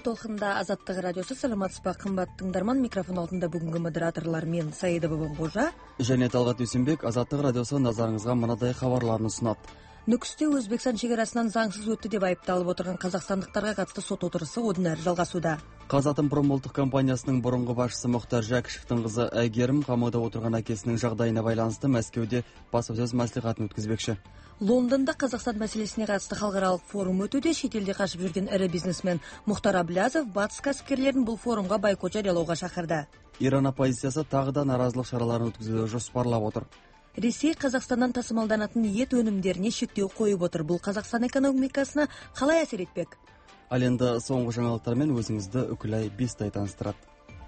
толқында Азаттық радиосы. Саламатсызба қымбатты тыңдарман, микрофон алдында бүгінгі модераторлар мен Саида Бабанқожа және Талғат Дүйсенбек. Азаттық радиосы назарыңызға мынадай хабарларын ұсынады. Нүкісте Өзбекстан шекарасынан заңсыз өтті деп айыпталып отырған қазақстандықтарға қатысты сот отырысы одан әрі жалғасуда. Қазатомпром ұлттық компаниясының бұрынғы басшысы Мұхтар Жәкішевтің қызы Әйгерім қамауда отырған әкесінің жағдайына байланысты Мәскеуде баспасөз мәслихатын өткізбекші. Лондонда Қазақстан мәселесіне қатысты халықаралық форум өтуде. Шетелде қашып жүрген ірі бизнесмен Мұхтар Әблязов батыс кәсіпкерлерін бұл форумға бойкот жариялауға шақырды. Иран оппозициясы тағы да наразылық шараларын өткізуді жоспарлап отыр. Ресей Қазақстаннан тасымалданатын ет өнімдеріне шектеу қойып отыр. Бұл Қазақстан экономикасына қалай әсер етпек? Ал енді соңғы жаңалықтармен өзіңізді үкілай Бестай таныстырады.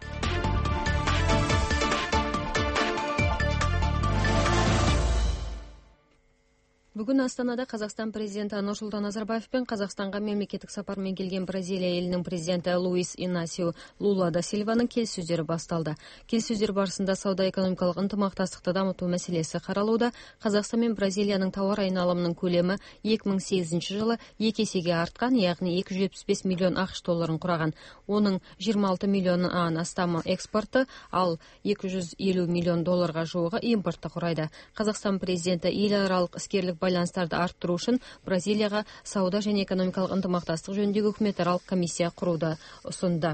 Бүгін Астанада Қазақстан президенті Нұрсұлтан Назарбаев пен Қазақстанға мемлекеттік сапармен келген Бразилия елінің президенті Луис Инасио Лула да Сильваның келіссөздері басталды. Келіссөздер барысында сауда-экономикалық ынтымақтастықты дамыту мәселесі қаралуда. Қазақстан мен Бразилияның тауар айналымының көлемі 2008 жылы 2 есеге артқан, яғни 275 миллион ақш долларын құраған. Оның 26 миллионнан астамы экспорты, ал 250 миллион долларға жуығы импортты құрайды. Қазақстан президенті еларалық іскерлік байланыстарды арттыру үшін Бразилияға сауда және экономикалық ынтымақтастық жөніндегі үкіметаралық комиссия құруды ұсынды.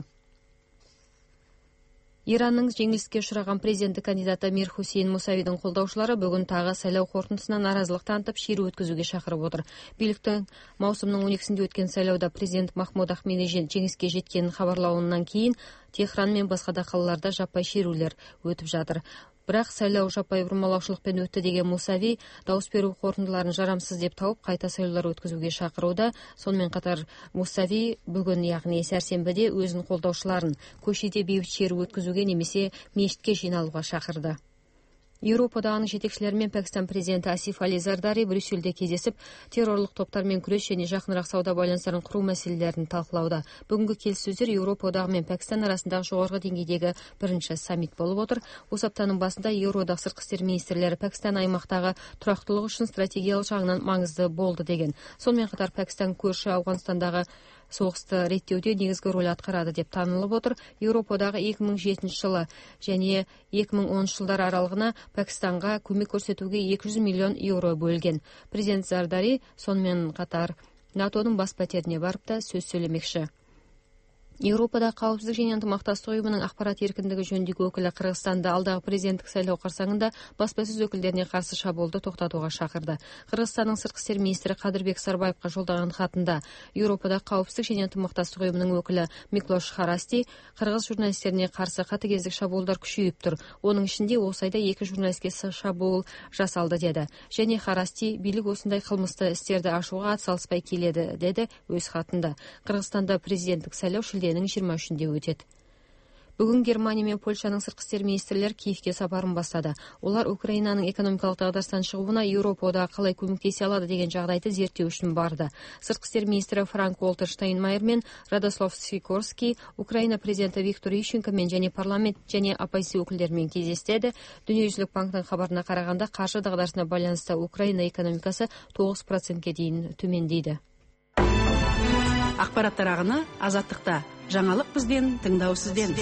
Иранның жеңіліске ұшыраған президенті кандидаты Мир Хусейн Мусавидің қолдаушылары бүгін тағы сайлау қорытындысына наразылық танытып шеру өткізуге шақырып отыр. Биліктің маусымның 12-сінде өткен сайлауда президент Махмуд Ахмединежад жеңіске жеткенін хабарлауынан кейін Техран мен басқа да қалаларда жаппай шерулер өтіп жатыр. Бірақ сайлау жаппай бұрмалаушылықпен өтті деген Мусави дауыс беру қорытындыларын жарамсыз деп тауып қайта сайлаулар өткізуге шақыруда. Сонымен қатар Мусави бүгін, яғни сәрсенбіде өзін қолдаушыларын көшеде бейбіт шеру өткізуге немесе мешітке жиналуға шақырды. Еуропадағы жетекшілермен Пәкістан президенті Асиф Али Зардари Брюссельде кездесіп, террорлық топтармен күрес және жақынырақ сауда байланыстарын құру мәселелерін талқылауда. Бүгінгі келіссөздер Еуропадағы мен Пәкістан арасындағы жоғарғы деңгейдегі бірінші саммит болып отыр. Осы аптаның басында Еуроодақ сыртқы істер министрлері Пәкістан аймақтағы тұрақтылық үшін стратегиялық жағынан маңызды болды деген. Сонымен қатар Пәкістан көрші Ауғанстандағы соғысты реттеуде негізгі рөл атқарады деп танылып отыр. Еуропадағы 2007 жылы және 2010 жылдар аралығына Пәкістанға көмек көрсетуге 200 миллион еуро бөлген. Президент Зардари сонымен қатар НАТОның бас пәтеріне барып та сөз сөйлемекші. Еуропада қауіпсіздік және ынтымақтастық ұйымының ақпарат еркіндігі жөніндегі өкілі Қырғызстанды алдағы президенттік сайлау қарсаңында баспасөз өкілдеріне қарсы шабуылды тоқтатуға шақырды. Қырғызстанның сыртқы істер министрі Қадырбек Сарбаевқа жолдаған хатында Еуропада қауіпсіздік және ынтымақтастық ұйымының өкілі Миклош Харасти қырғыз журналистеріне қарсы қатыгездік шабуылдар күшейіп тұр. Оның ішінде осы айда 2 журналистке шабуыл жасалды деді. Және Харасти билік осындай қылмысты істерді ашуға атсалыспай келеді деді өз хатында. Қырғызстанда президенттік сайлау шілденің 23-інде өтеді. Бүгін Германия мен Польшаның сыртқы істер министрлері Киевке сапарын бастады. Олар Украинаның экономикалық дағдарыстан шығуына Еуропада қалай көмектесе алады деген жағдайды зерттеу үшін барды. Сыртқы істер министрі Франк Уолтер Штайнмайер мен Радослав Сикорский Украина президенті Виктор Ющенкомен және парламент және оппозиция өкілдерімен кездесті. Дүниежүзілік банктың хабарына қарағанда қаржы дағдарысына байланысты Украина экономикасы 9%-ке дейін төмендейді. Ақпараттар ағыны Азаттықта. Жаңалық бізден, тыңдау сізден.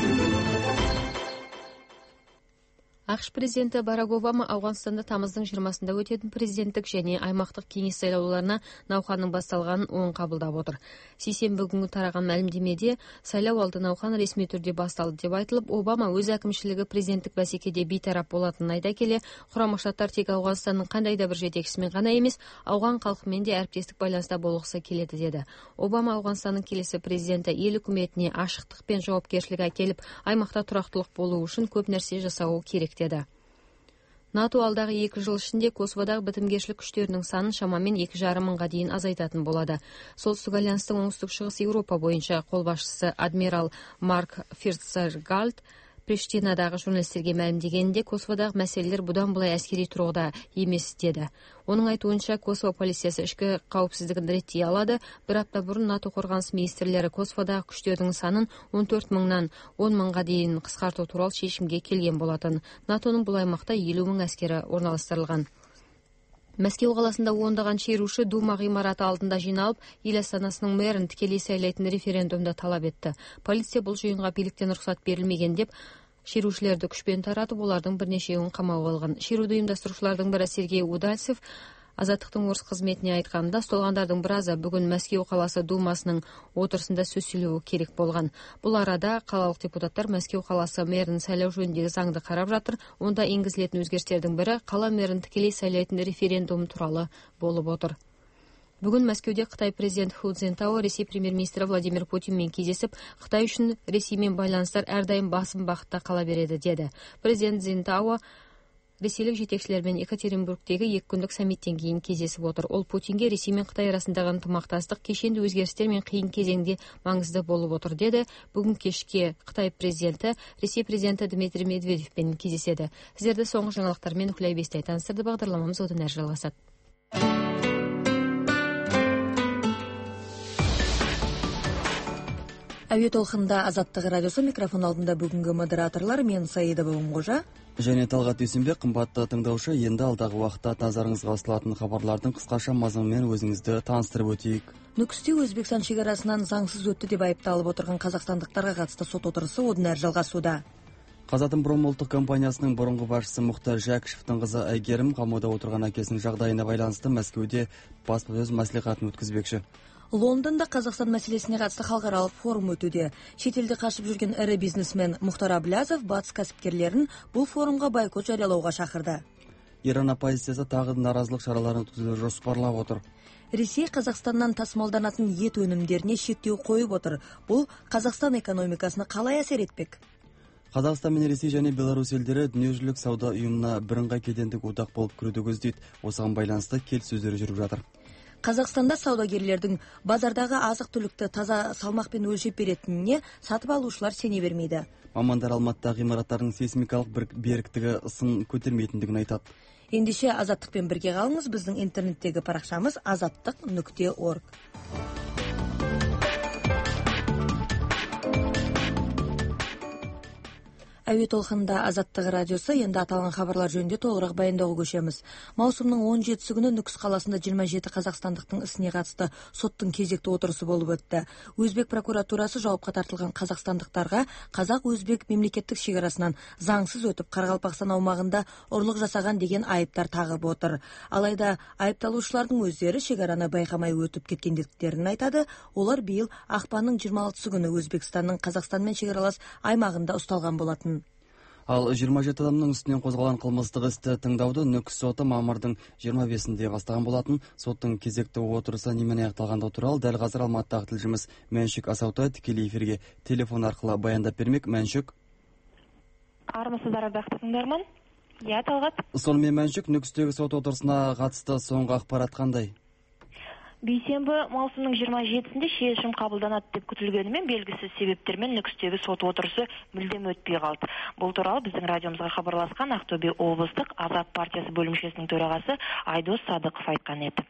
ақш президенті Барак Обама Ауғанстанда тамыздың 20-сында өтетін президенттік және аймақтық кеңес сайлауларына науқанның басталғанын оң қабылдап отыр. Сейсенбі күні тараған мәлімдемеде сайлау алды науқан ресми түрде басталды деп айтылып, Обама өз әкімшілігі президенттік бәсекеде бейтарап болатынын айта келе, Құрама Штаттар тек Ауғанстанның қандай да бір жетекшісімен ғана емес, ауған халқымен де әріптестік байланыста болғысы келеді деді. Обама Ауғанстанның келесі президенті ел үкіметіне ашықтық пен жауапкершілік әкеліп, аймақта тұрақтылық болу үшін көп нәрсе жасауы керек деді. НАТО алдағы 2 жыл ішінде Косоводағы бітімгершілік күштерінің санын шамамен 2,5 мыңға дейін азайтатын болады. Солтүстік альянстың оңтүстік-шығыс Еуропа бойынша қолбасшысы адмирал Марк Фирцергалд Приштинадағы журналистерге мәлімдегенде Косоводағы мәселелер бұдан былай әскери тұрғыда емес деді. Оның айтуынша Косово полициясы ішкі қауіпсіздігін реттей алады. Бір апта бұрын НАТО қорғаныс министрлері Косоводағы күштердің санын 14 мыңнан 10 мыңға дейін қысқарту туралы шешімге келген болатын. НАТОның бұл аймақта 50 мың әскері орналастырылған. Мәскеу қаласында ондаған шеруші Дума ғимараты алдында жиналып, ел астанасының мэрін тікелей сайлайтын референдумда талап етті. Полиция бұл жиынға биліктен рұқсат берілмеген деп шерушілерді күшпен таратып, олардың бірнешеуін қамауға алған. Шеруді ұйымдастырушылардың бірі Сергей Удальцев Азаттықтың орыс қызметіне айтқанда, ұсталғандардың біразы бүгін Мәскеу қаласы Думасының отырысында сөз сөйлеуі керек болған. Бұл арада қалалық депутаттар Мәскеу қаласы мэрін сайлау жөніндегі заңды қарап жатыр. Онда енгізілетін өзгерістердің бірі қала мэрін тікелей сайлайтын референдум туралы болып отыр. Бүгін Мәскеуде Қытай президенті Ху Цзиньтао Ресей премьер-министрі Владимир Путинмен кездесіп, Қытай үшін Ресеймен байланыстар әрдайым басым бағытта қала береді деді. Президент Цзиньтао ресейлік жетекшілермен Екатеринбургтегі 2 күндік саммиттен кейін кездесіп отыр. Ол Путинге Ресей мен Қытай арасындағы ынтымақтастық кешенді өзгерістер мен қиын кезеңде маңызды болып отыр деді. Бүгін кешке Қытай президенті Ресей президенті Дмитрий Медведевпен кездеседі. Сіздерді соңғы жаңалықтармен Үкілай Бестай таныстырды. Бағдарламамыз одан әрі жалғасады. Әуе толқында Азаттық радиосы, микрофон алдында бүгінгі модераторлар мен Саида Бауымғожа және Талғат Дүйсенбек. Қымбатты тыңдаушы, енді алдағы уақытта назарыңызға ұсынылатын хабарлардың қысқаша мазмұнымен өзіңізді таныстырып өтейік. Нүкісте Өзбекстан шекарасынан заңсыз өтті деп айыпталып отырған қазақстандықтарға қатысты сот отырысы одан әрі жалғасуда. Қазатомпром ұлттық компаниясының бұрынғы басшысы Мұхтар Жәкішевтің қызы Әйгерім қамауда отырған әкесінің жағдайына байланысты Мәскеуде баспасөз мәслихатын өткізбекші. Лондонда Қазақстан мәселесіне қатысты халықаралық форум өтуде. Шетелде қашып жүрген ірі бизнесмен Мұхтар Аблязов батыс кәсіпкерлерін бұл форумға бойкот жариялауға шақырды. Иран оппозициясы тағы наразылық шараларын өткізуді жоспарлап отыр. Ресей Қазақстаннан тасымалданатын ет өнімдеріне шектеу қойып отыр. Бұл Қазақстан экономикасына қалай әсер етпек? Қазақстан мен Ресей және Беларусь елдері дүниежүзілік сауда ұйымына бірыңғай кедендік одақ болып кіруді көздейді. Осыған байланысты келіссөздер жүріп жатыр. Қазақстанда саудагерлердің базардағы азық-түлікті таза салмақпен өлшеп беретініне сатып алушылар сене бермейді. Мамандар Алматыдағы ғимараттардың сейсмикалық беріктігі сын көтермейтіндігін айтады. Ендеше Азаттықпен бірге қалыңыз. Біздің интернеттегі парақшамыз azattiq.org. Әуе толқында Азаттық радиосы, енді аталған хабарлар жөнінде толығырақ баяндауға көшеміз. Маусымның 17 күні Нүкіс қаласында 27 қазақстандықтың ісіне қатысты соттың кезекті отырысы болып өтті. Өзбек прокуратурасы жауапқа тартылған қазақстандықтарға қазақ-өзбек мемлекеттік шекарасынан заңсыз өтіп, Қарақалпақстан аумағында ұрлық жасаған деген айыптар тағып отыр. Алайда айыпталушылардың өздері шекараны байқамай өтіп кеткендіктерін айтады. Олар биыл ақпанның 26 күні Өзбекстанның Қазақстанмен шекаралас аймағында ұсталған болатын. Ал 27 адамның үстінен қозғалған қылмыстық істі тыңдауды Нүкіс соты мамырдың 25-інде бастаған болатын. Соттың кезекті отырысы немен аяқталғандығы туралы дәл қазір Алматыдағы тілшіміз Мәншүк Асаутай тікелей эфирге телефон арқылы баяндап бермек. Мәншүк. Армысыздар, ардақты тыңдарман? Иә, Талғат. Сонымен Мәншүк, Нүкістегі сот отырысына қатысты соңғы ақпарат қандай? Бейсенбі маусымның 27-сінде шешім қабылданады деп күтілгенімен белгісіз себептермен Нүкістегі сот отырысы мүлдем өтпей қалды. Бұл туралы біздің радиомызға хабарласқан Ақтөбе облыстық Азат партиясы бөлімшесінің төрағасы Айдос Садықов айтқан еді.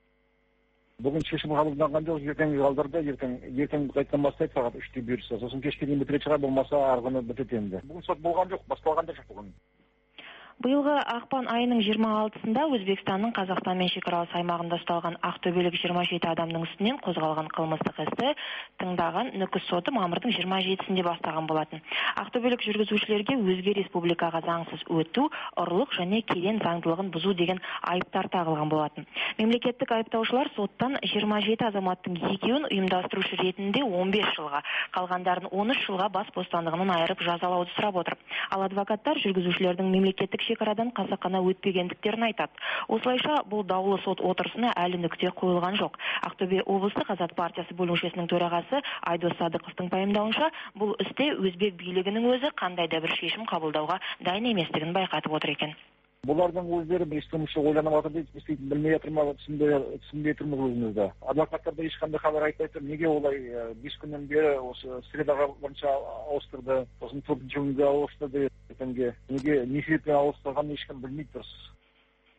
Бүгін шешім қабылданған жоқ, ертеңгі қалдырды, ертең қайтқан бастайды сағат 3-те бұйырса. Сосын кешке дейін бітіретін шығар, болмаса арғыны бітеді енді. Бүгін сот болған жоқ, басталған да жоқ бүгін. Биылғы ақпан айының 26-сында Өзбекстанның Қазақстанмен шекаралас аймағында ұсталған ақтөбелік 27 адамның үстінен қозғалған қылмыстық істі тыңдаған Нүкіс соты мамырдың 27-сінде бастаған болатын. Ақтөбелік жүргізушілерге өзге республикаға заңсыз өту, ұрлық және кеден заңдылығын бұзу деген айыптар тағылған болатын. Мемлекеттік айыптаушылар соттан 27 азаматтың екеуін ұйымдастырушы ретінде 15 жылға, қалғандарын 13 жылға бас бостандығынан айырып жазалауды сұрап отыр. Ал адвокаттар жүргізушілердің мемлекеттік шекарадан қасақана өтпегендіктерін айтады. Осылайша бұл даулы сот отырысына әлі нүкте қойылған жоқ. Ақтөбе облыстық Азат партиясы бөлімшесінің төрағасы Айдос Садықовтың пайымдауынша, бұл істе өзбек билігінің өзі қандай да бір шешім қабылдауға дайын еместігін байқатып отыр екен. Бұлардың өздері бір істеміші ойланып жатыр дейді, істейтін білмей жатыр ма, түсінбей тұрмыз өзімізді. Адвокаттар да ешқандай хабар айтпай тұр. Неге олай 5 күннен бері осы средаға бойынша ауыстырды, сосын 4-ші күнге ауыстырды ертеңге. Неге не себеппен ауыстырғанын ешкім білмей тұрсыз.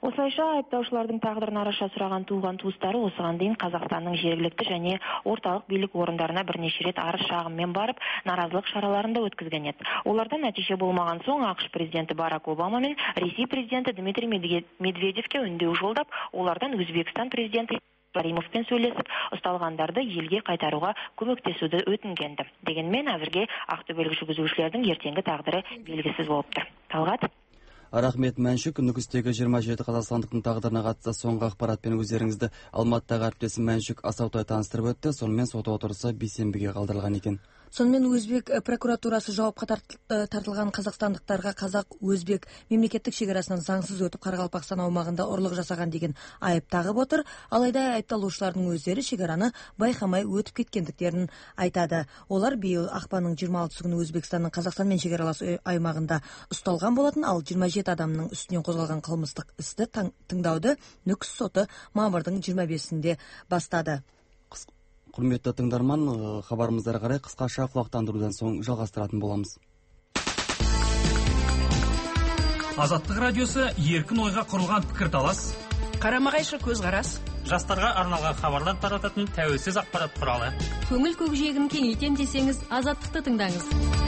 Осылайша айыптаушылардың тағдырын араша сұраған туған туыстары осыған дейін Қазақстанның жергілікті және орталық билік орындарына бірнеше рет арыз шағыммен барып, наразылық шараларын да өткізген еді. Олардан нәтиже болмаған соң ақш президенті Барак Обама мен Ресей президенті Дмитрий Медведевке үндеу жолдап, олардан Өзбекстан президенті Каримовпен сөйлесіп, ұсталғандарды елге қайтаруға көмектесуді өтінгенді. Дегенмен әзірге ақтөбелік жүргізушілердің ертеңгі тағдыры белгісіз болып тұр. Талғат? Рахмет, Мәншүк. Нүкістегі 27 қазақстандықтың тағдырына қатысты соңғы ақпаратпен өздеріңізді Алматыдағы әріптесім Мәншүк Асаутай таныстырып өтті. Сонымен сот отырысы бейсенбіге қалдырылған екен. Сонымен Өзбек прокуратурасы жауапқа тартылған қазақстандықтарға қазақ-өзбек мемлекеттік шекарасынан заңсыз өтіп Қарақалпақстан аумағында ұрлық жасаған деген айып тағып отыр. Алайда айыпталушылардың өздері шекараны байқамай өтіп кеткендіктерін айтады. Олар биыл ақпанның 26 күні Өзбекстанның Қазақстанмен шекаралас аймағында ұсталған болатын, ал 27 адамның үстінен қозғалған қылмыстық істі тыңдауды Нүкіс соты мамырдың 25-інде бастады. Құрметті тыңдарман, хабарымыздарға қарай қысқаша құлақтандырудан соң жалғастыратын боламыз. Азаттық радиосы еркін ойға құрылған пікірталас, Қарама-қайшы көзқарас, жастарға арналған хабарлар тарататын тәуелсіз ақпарат құралы. Көңіл көкжиегін кеңейтем десеңіз, Азаттықты тыңдаңыз.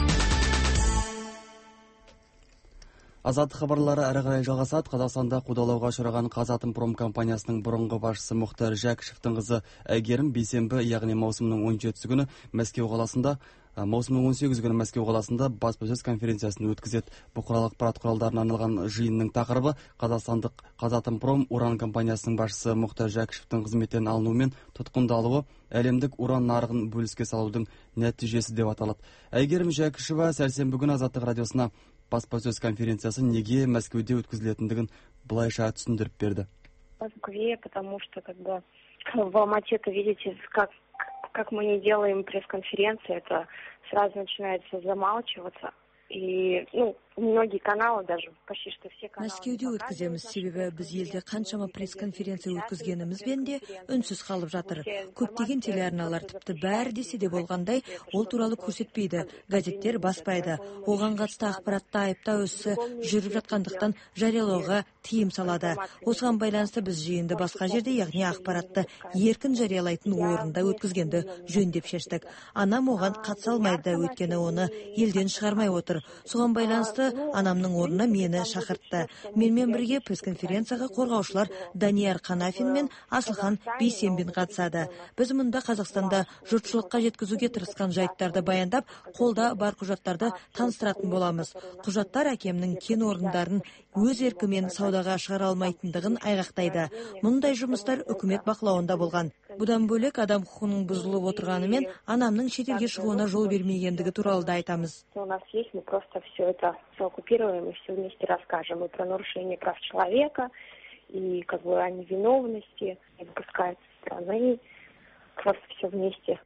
Азаттық хабарлары әрі қарай жалғасады. Қазақстанда қудалауға ұшыраған Қазатомпром компаниясының бұрынғы басшысы Мұхтар Жәкішевтің қызы Әйгерім бейсенбі, яғни маусымның 17 күні Мәскеу қаласында, маусымның 18 күні Мәскеу қаласында баспасөз конференциясын өткізеді. Бұқаралық ақпарат құралдарына арналған жиынның тақырыбы қазақстандық Қазатомпром уран компаниясының басшысы Мұхтар Жәкішевтің қызметтен алынуымен тұтқындалуы, әлемдік уран нарығын бөліске салудың нәтижесі деп аталады. Әйгерім Жәкішева сәрсенбі күні Азаттық радиосына баспасөз конференциясы неге Мәскеуде өткізілетіндігін былайша түсіндіріп берді. В Москве, потому что в Алмате-то видите, как мы не делаем пресс-конференции, это сразу начинается замалчиваться. И, многие каналы, даже почти что все каналы... Мәскеуде өткіземіз, себебі біз елде қаншама пресс-конференция өткізгенімізбен де үнсіз қалып жатыр. Көптеген телеарналар тіпті бәрі десе де болғандай, ол туралы көрсетпейді, газеттер баспайды. Оған қатысты ақпаратты айыптау ісі жүріп жатқандықтан жариялауға тыйым салады. Осыған байланысты біз жиынды басқа жерде, яғни ақпаратты еркін жариялайтын орында өткізгенді жөн деп шештік. Анам оған қатыса алмайды, өйткені оны елден шығармай отыр. Соған байланысты анамның орнына мені шақыртты. Менімен бірге пресс-конференцияға қорғаушылар Данияр Қанафин мен Асылхан Бейсенбин қатысады. Біз мұнда Қазақстанда жұртшылыққа жеткізуге тырысқан жайттарды баяндап, қолда бар құжаттарды таныстыратын боламыз. Құжаттар әкемнің кен орындарын өз еркімен саудаға шығара алмайтындығын айғақтайды. Мұндай жұмыстар үкімет бақылауында болған. Бұдан бөлек адам құқығының бұзылып отырғанымен анамның шетелге шығуына жол бермегендігі туралы да айтамыз. У нас есть, мы просто все это оккупируем и все вместе расскажем. И про нарушение прав человека, и о невиновности, и выпускается страны, просто все вместе.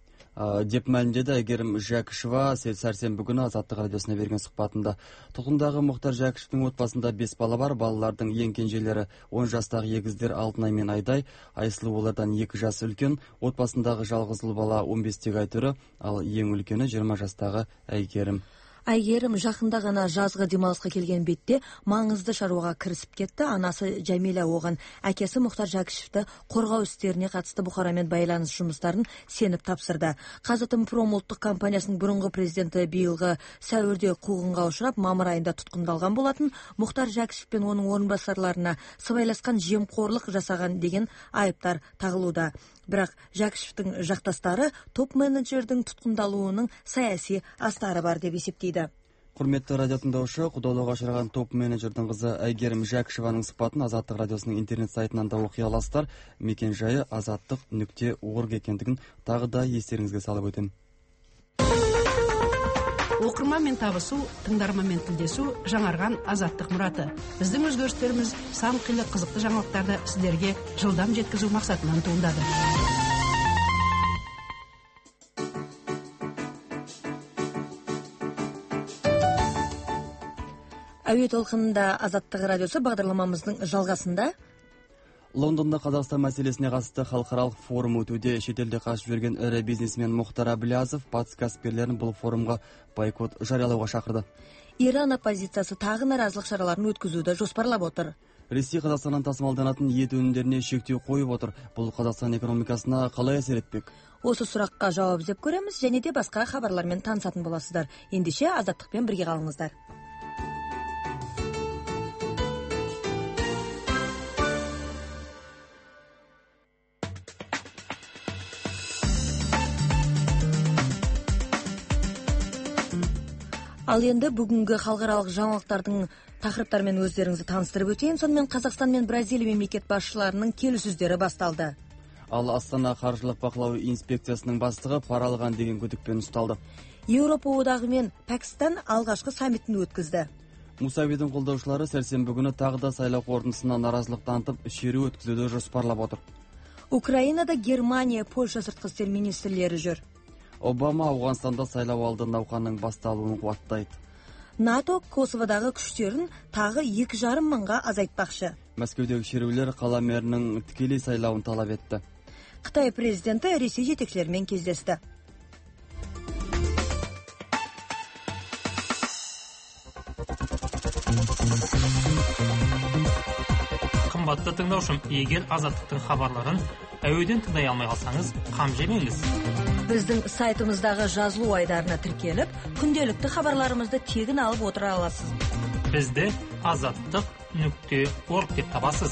Деп мәлімдеді Әйгерім Жәкішева сәрсенбі күні Азаттық радиосына берген сұхбатында. Тұтқындағы Мұхтар Жәкішевтің отбасында 5 бала бар. Балалардың ең кенжелері 10 жастағы егіздер Алтынай мен Айдай, Айсылу олардан 2 жас үлкен. Отбасындағы жалғыз ұл бала 15-тегі Айтөрі, ал ең үлкені 20 жастағы Әйгерім. Әйгерім жақында ғана жазғы демалысқа келген бетте маңызды шаруаға кірісіп кетті. Анасы Жәмила оған әкесі Мұхтар Жәкішевті қорғау істеріне қатысты Бұқарамен байланыс жұмыстарын сеніп тапсырды. Қазатомпром ұлттық компаниясының бұрынғы президенті биылғы сәуірде қуғынға ұшырап, мамыр айында тұтқындалған болатын. Мұхтар Жәкішев пен оның орынбасарларына сыбайласқан жемқорлық жасаған деген айыптар тағылуда. Бірақ Жәкішевтің жақтастары топ-менеджердің тұтқындалуының саяси астары бар деп есептейді. Құрметті радио тыңдаушы, қудалауға ұшыраған топ-менеджердің қызы Әйгерім Жәкішеваның сұхбатын Азаттық радиосының интернет сайтынан да оқи аласыздар. Мекен жайы azаттық.org екендігін тағы да естеріңізге салып өтем. Оқырманмен табысу, тыңдарманмен тілдесу жаңарған азаттық мұраты. Біздің өзгерістеріміз сан қилы қызықты жаңалықтарды сіздерге жылдам жеткізу мақсатынан туындады. Әуе толқынында Азаттық радиосы бағдарламамыздың жалғасында Лондонда Қазақстан мәселесіне қатысты халықаралық форум өтуде. Шетелде қашып жүрген ірі бизнесмен Мұхтар Әбіләзов батыс кәсіпкерлерін бұл форумға бойкот жариялауға шақырды. Иран оппозициясы тағы наразылық шараларын өткізуді жоспарлап отыр. Ресей Қазақстаннан тасымалданатын ет өнімдеріне шектеу қойып отыр. Бұл Қазақстан экономикасына қалай әсер етпек? Осы сұраққа жауап іздеп көреміз, және де басқа хабарлармен танысатын боласыздар. Ендеше Азаттықпен бірге қалыңыздар. Ал енді бүгінгі халықаралық жаңалықтардың тақырыптарымен өздеріңізді таныстырып өтейін. Сонымен Қазақстан мен Бразилия мемлекет басшыларының келіссөздері басталды. Ал Астана қаржылық бақылау инспекциясының бастығы пара алған деген күдікпен ұсталды. Еуропа одағы мен Пәкістан алғашқы саммитін өткізді. Мусавидің қолдаушылары сәрсенбі күні тағы да сайлау қорытындысына наразылық танытып, шеру өткізуді жоспарлап отыр. Украинада Германия, Польша сыртқы істер министрлері жүр. Обама Ауғанстанда сайлау алды науқанның басталуын қуаттайды. НАТО Косоводағы күштерін тағы 2,5 мыңға азайтпақшы. Мәскеудегі шерулер қала мэрінің тікелей сайлауын талап етті. Қытай президенті Ресей жетекшілерімен кездесті. Қымбатты тыңдаушым, егер Азаттықтың хабарларын әуеден тыңдай алмай қалсаңыз, қам жемеңіз. Біздің сайтымыздағы жазылу айдарына тіркеліп, күнделікті хабарларымызды тегін алып отыра аласыз. Бізді azаттық.org деп табасыз.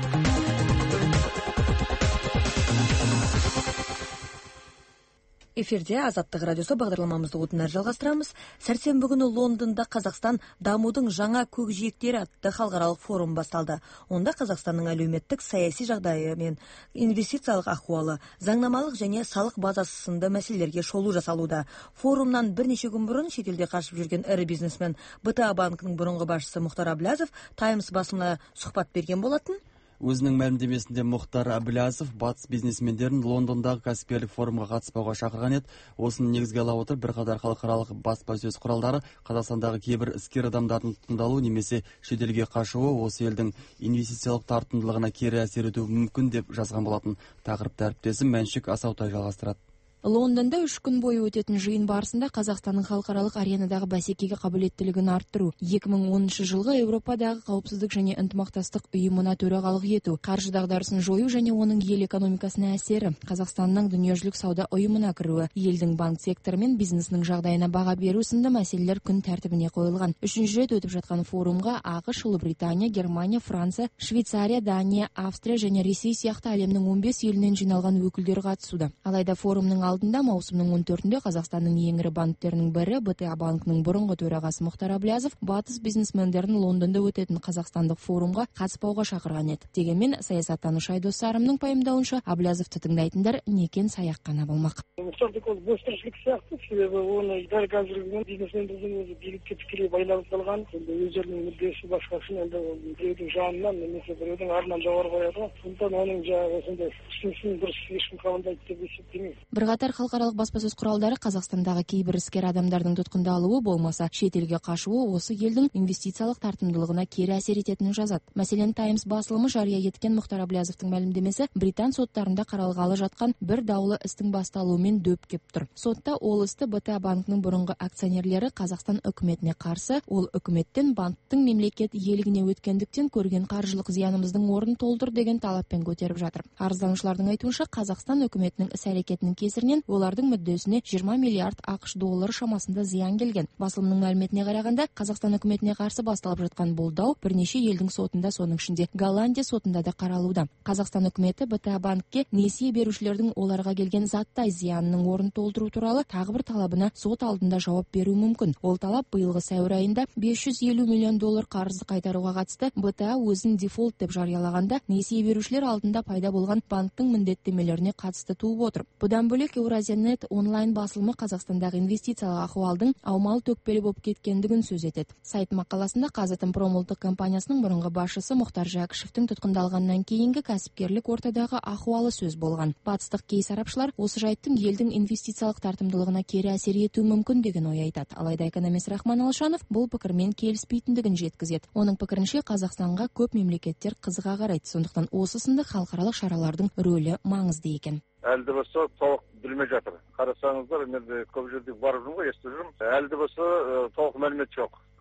Эфирде Азаттық радиосы бағдарламамызды одан әрі жалғастырамыз. Сәрсенбі күні Лондонда Қазақстан дамудың жаңа көкжиектері атты халықаралық форум басталды. Онда Қазақстанның әлеуметтік саяси жағдайы мен инвестициялық ахуалы, заңнамалық және салық базасы сынды мәселелерге шолу жасалуда. Форумнан бірнеше күн бұрын шетелде қашып жүрген ірі бизнесмен БТА банкінің бұрынғы басшысы Мұхтар Әблязов Таймс басылымына сұхбат берген болатын. Өзінің мәлімдемесінде Мұхтар Әблязов батыс бизнесмендерін Лондондағы кәсіпкерлік форумға қатыспауға шақырған еді. Осыны негізге ала отырып, бірқатар халықаралық баспасөз құралдары Қазақстандағы кейбір іскер адамдардың тұтқындалуы немесе шетелге қашуы осы елдің инвестициялық тартымдылығына кері әсер етуі мүмкін деп жазған болатын. Тақырыпты әріптесім Мәншік Асаутай жалғастырады. Лондонда 3 күн бойы өтетін жиын барысында Қазақстанның халықаралық аренадағы бәсекеге қабілеттілігін арттыру, 2010 жылғы Еуропадағы қауіпсіздік және ынтымақтастық ұйымына төрағалық ету, қаржы дағдарысын жою және оның ел экономикасына әсері, Қазақстанның дүниежүзілік сауда ұйымына кіруі, елдің банк секторы мен бизнесінің жағдайына баға беру сынды мәселелер күн тәртібіне қойылған. 3-ші рет өтіп жатқан форумға ақш, Ұлыбритания, Германия, Франция, Швейцария, Дания, Австрия және Ресей сияқты әлемнің 15 елінен жиналған өкілдер қатысуда. Алайда форумның алдында маусымның 14-інде Қазақстанның ең ірі банктерінің бірі БТА банкінің бұрынғы төрағасы Мұхтар Әблязов батыс бизнесмендерін Лондонда өтетін қазақстандық форумға қатыспауға шақырған еді. Дегенмен саясаттанушы Айдос Сарымның пайымдауынша Әблязовты тыңдайтындар некен саяқ қана болмақ. Мұхтардікі ол бос тіршілік сияқты, себебі оны дәл қазіргі бизнесмендердің өзі билікке тікелей байланып қалған, өздерінің мүддесі басқасын, біреудің жанынан немесе біреудің арынан жоғары қояды. Сондықтан оның жаңағы осындай ұсынысын дұрыс ешкім қабылдайды деп есептемеймін. Бірқатар халықаралық баспасөз құралдары Қазақстандағы кейбір іскер адамдардың тұтқындалуы болмаса шетелге қашуы осы елдің инвестициялық тартымдылығына кері әсер ететінін жазады. Мәселен, Таймс басылымы жария еткен Мұхтар Әблязовтың мәлімдемесі Британ соттарында қаралғалы жатқан бір даулы істің басталуымен дөп кеп тұр. Сотта ол істі БТА банкінің бұрынғы акционерлері Қазақстан үкіметіне қарсы, ол үкіметтен банктың мемлекет иелігіне өткендіктен көрген қаржылық зиянымыздың орнын толтыр деген талаппен көтеріп жатыр. Арызданушылардың айтуынша, Қазақстан үкіметінің іс-әрекетінің кесірінен олардың мүддесіне 20 миллиард ақш доллары шамасында зиян келген. Басылымның мәліметіне қарағанда, Қазақстан үкіметіне қарсы басталып жатқан бұл дау бірнеше елдің сотында, соның ішінде Голландия сотында да қаралуда. Қазақстан үкіметі БТА банкке несие берушілердің оларға келген заттай зиянының орнын толтыру туралы тағы бір талабына сот алдында жауап беру мүмкін. Ол талап биылғы сәуір айында 550 миллион доллар қарызды қайтаруға қатысты БТА өзін дефолт деп жариялағанда несие берушілер алдында пайда болған банктың міндеттемелеріне қатысты туып отыр. Бұдан бөлек Еуразия-нет онлайн басылымы Қазақстандағы инвестициялық ахуалдың аумалы-төкпелі болып кеткендігін сөз етеді. Сайт мақаласында Қазатомпром ұлттық компаниясының бұрынғы басшысы Мұхтар Жәкішевтің тұтқындалғаннан кейінгі кәсіпкерлік ортадағы ахуалы сөз болған. Батыстық кей сарапшылар осы жайттың елдің инвестициялық тартымдылығына кері әсер етуі мүмкін деген ой айтады. Алайда экономист Рахман Алшанов бұл пікірмен келіспейтіндігін жеткізеді. Оның пікірінше, Қазақстанға көп мемлекеттер қызыға қарайды, сондықтан осы сынды халықаралық шаралардың рөлі маңызды екен. Әлі де болса толық білмей жатыр. Қарасаңыздар, мен көп жерде барып жүрмін ғой, естіп жүрмін. Әлі де болса толық мәлімет жоқ.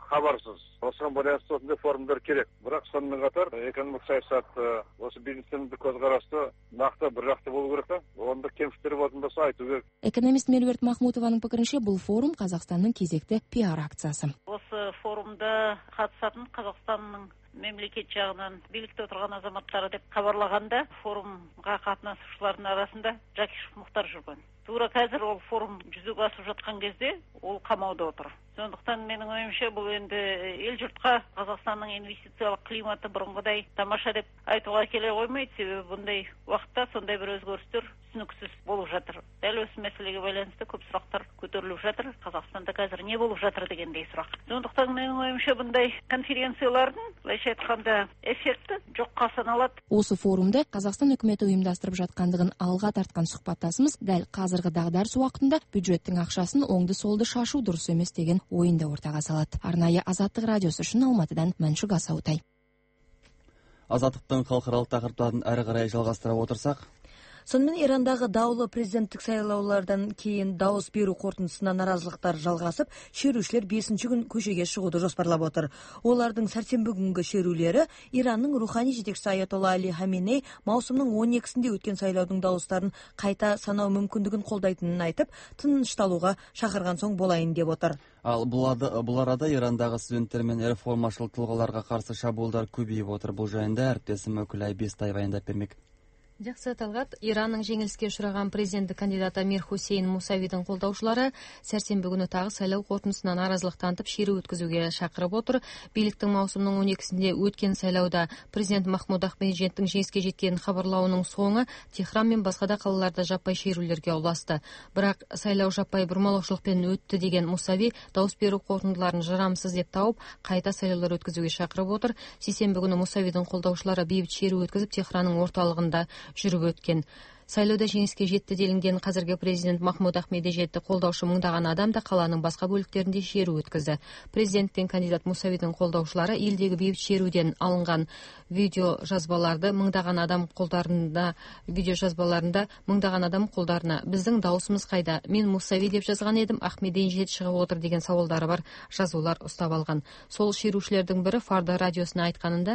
хабарсыз. Осыған байланысты осындай форумдар керек. Бірақ сонымен қатар экономикалық саясат, осы бизнестің көзқарасы нақты бір жақты болу керек та. Онда кемшіліктер болатын болса айту керек. Экономист Меруерт Махмутованың пікірінше, бұл форум Қазақстанның кезекті пиар акциясы. Осы форумда қатысатын Қазақстанның мемлекет жағынан билікте отырған азаматтары деп хабарлағанда, форумға қатынасушылардың арасында Жакишев Мұхтар жүрген. Тура қазір ол форум жүзеге асып жатқан кезде ол қамауда отыр. Сондықтан менің ойымша бұл енді ел жұртқа Қазақстанның инвестициялық климаты бұрынғыдай тамаша деп айтуға келе қоймайды, себебі бұндай уақытта сондай бір өзгерістер түсініксіз болып жатыр. Дәл осы мәселеге байланысты көп сұрақтар көтеріліп жатыр. Қазақстанда қазір не болып жатыр дегендей сұрақ. Сондықтан менің ойымша бұндай конференциялардың, былайша айтқанда, эффекті жоққа саналады. Осы форумды Қазақстан үкіметі ұйымдастырып жатқандығын алға тартқан сұхбаттасымыз дәл қазіргі дағдарыс уақытында бюджеттің ақшасын оңды-солды шашу дұрыс емес деген ойында ортаға салады. Арнайы Азаттық радиосы үшін Алматыдан Мәншүк Асаутай. Азаттықтың халықаралық тақырыптарын әрі қарай жалғастыра отырсақ, сонымен Ирандағы даулы президенттік сайлаулардан кейін дауыс беру қорытындысына наразылықтар жалғасып, шерушілер 5-ші күн көшеге шығуды жоспарлап отыр. Олардың сәрсенбі күнгі шерулері Иранның рухани жетекшісі Аятолла Али Хаменей маусымның 12-сінде өткен сайлаудың дауыстарын қайта санау мүмкіндігін қолдайтынын айтып, тынышталуға шақырған соң болайын деп отыр. Ал бұл арада Ирандағы студенттер мен реформашыл тұлғаларға қарсы шабуылдар көбейіп отыр. Бұл жайында әріптесім Өкілай Бестай баяндап бермек. Жақсы, Талғат. Иранның жеңіліске ұшыраған президенттік кандидаты Мир Хусейн Мусавидің қолдаушылары сәрсенбі күні тағы сайлау қорытындысына наразылық танытып шеру өткізуге шақырып отыр. Биліктің маусымның 12-сінде өткен сайлауда президент Махмуд Ахмедижеттің жеңіске жеткенін хабарлауының соңы Техран мен басқа да қалаларда жаппай шерулерге ұласты. Бірақ сайлау жаппай бұрмалаушылықпен өтті деген Мусави дауыс беру қорытындыларын жарамсыз деп тауып, қайта сайлаулар өткізуге шақырып отыр. Сейсенбі күні Мусавидің қолдаушылары бейбіт шеру өткізіп Техранның орталығында жүріп өткен. Сайлауда жеңіске жетті делінген қазіргі президент Махмуд Ахмедижетті қолдаушы мыңдаған адам да қаланың басқа бөліктерінде шеру өткізді. Президенттен кандидат Мусавидің қолдаушылары елдегі бейбіт шеруден алынған видеожазбаларында мыңдаған адам қолдарына біздің дауысымыз қайда? Мен Мусави деп жазған едім, Ахмедижет шығып отыр деген сауалдары бар жазулар ұстап алған. Сол шерушілердің бірі Фарда радиосына айтқанында: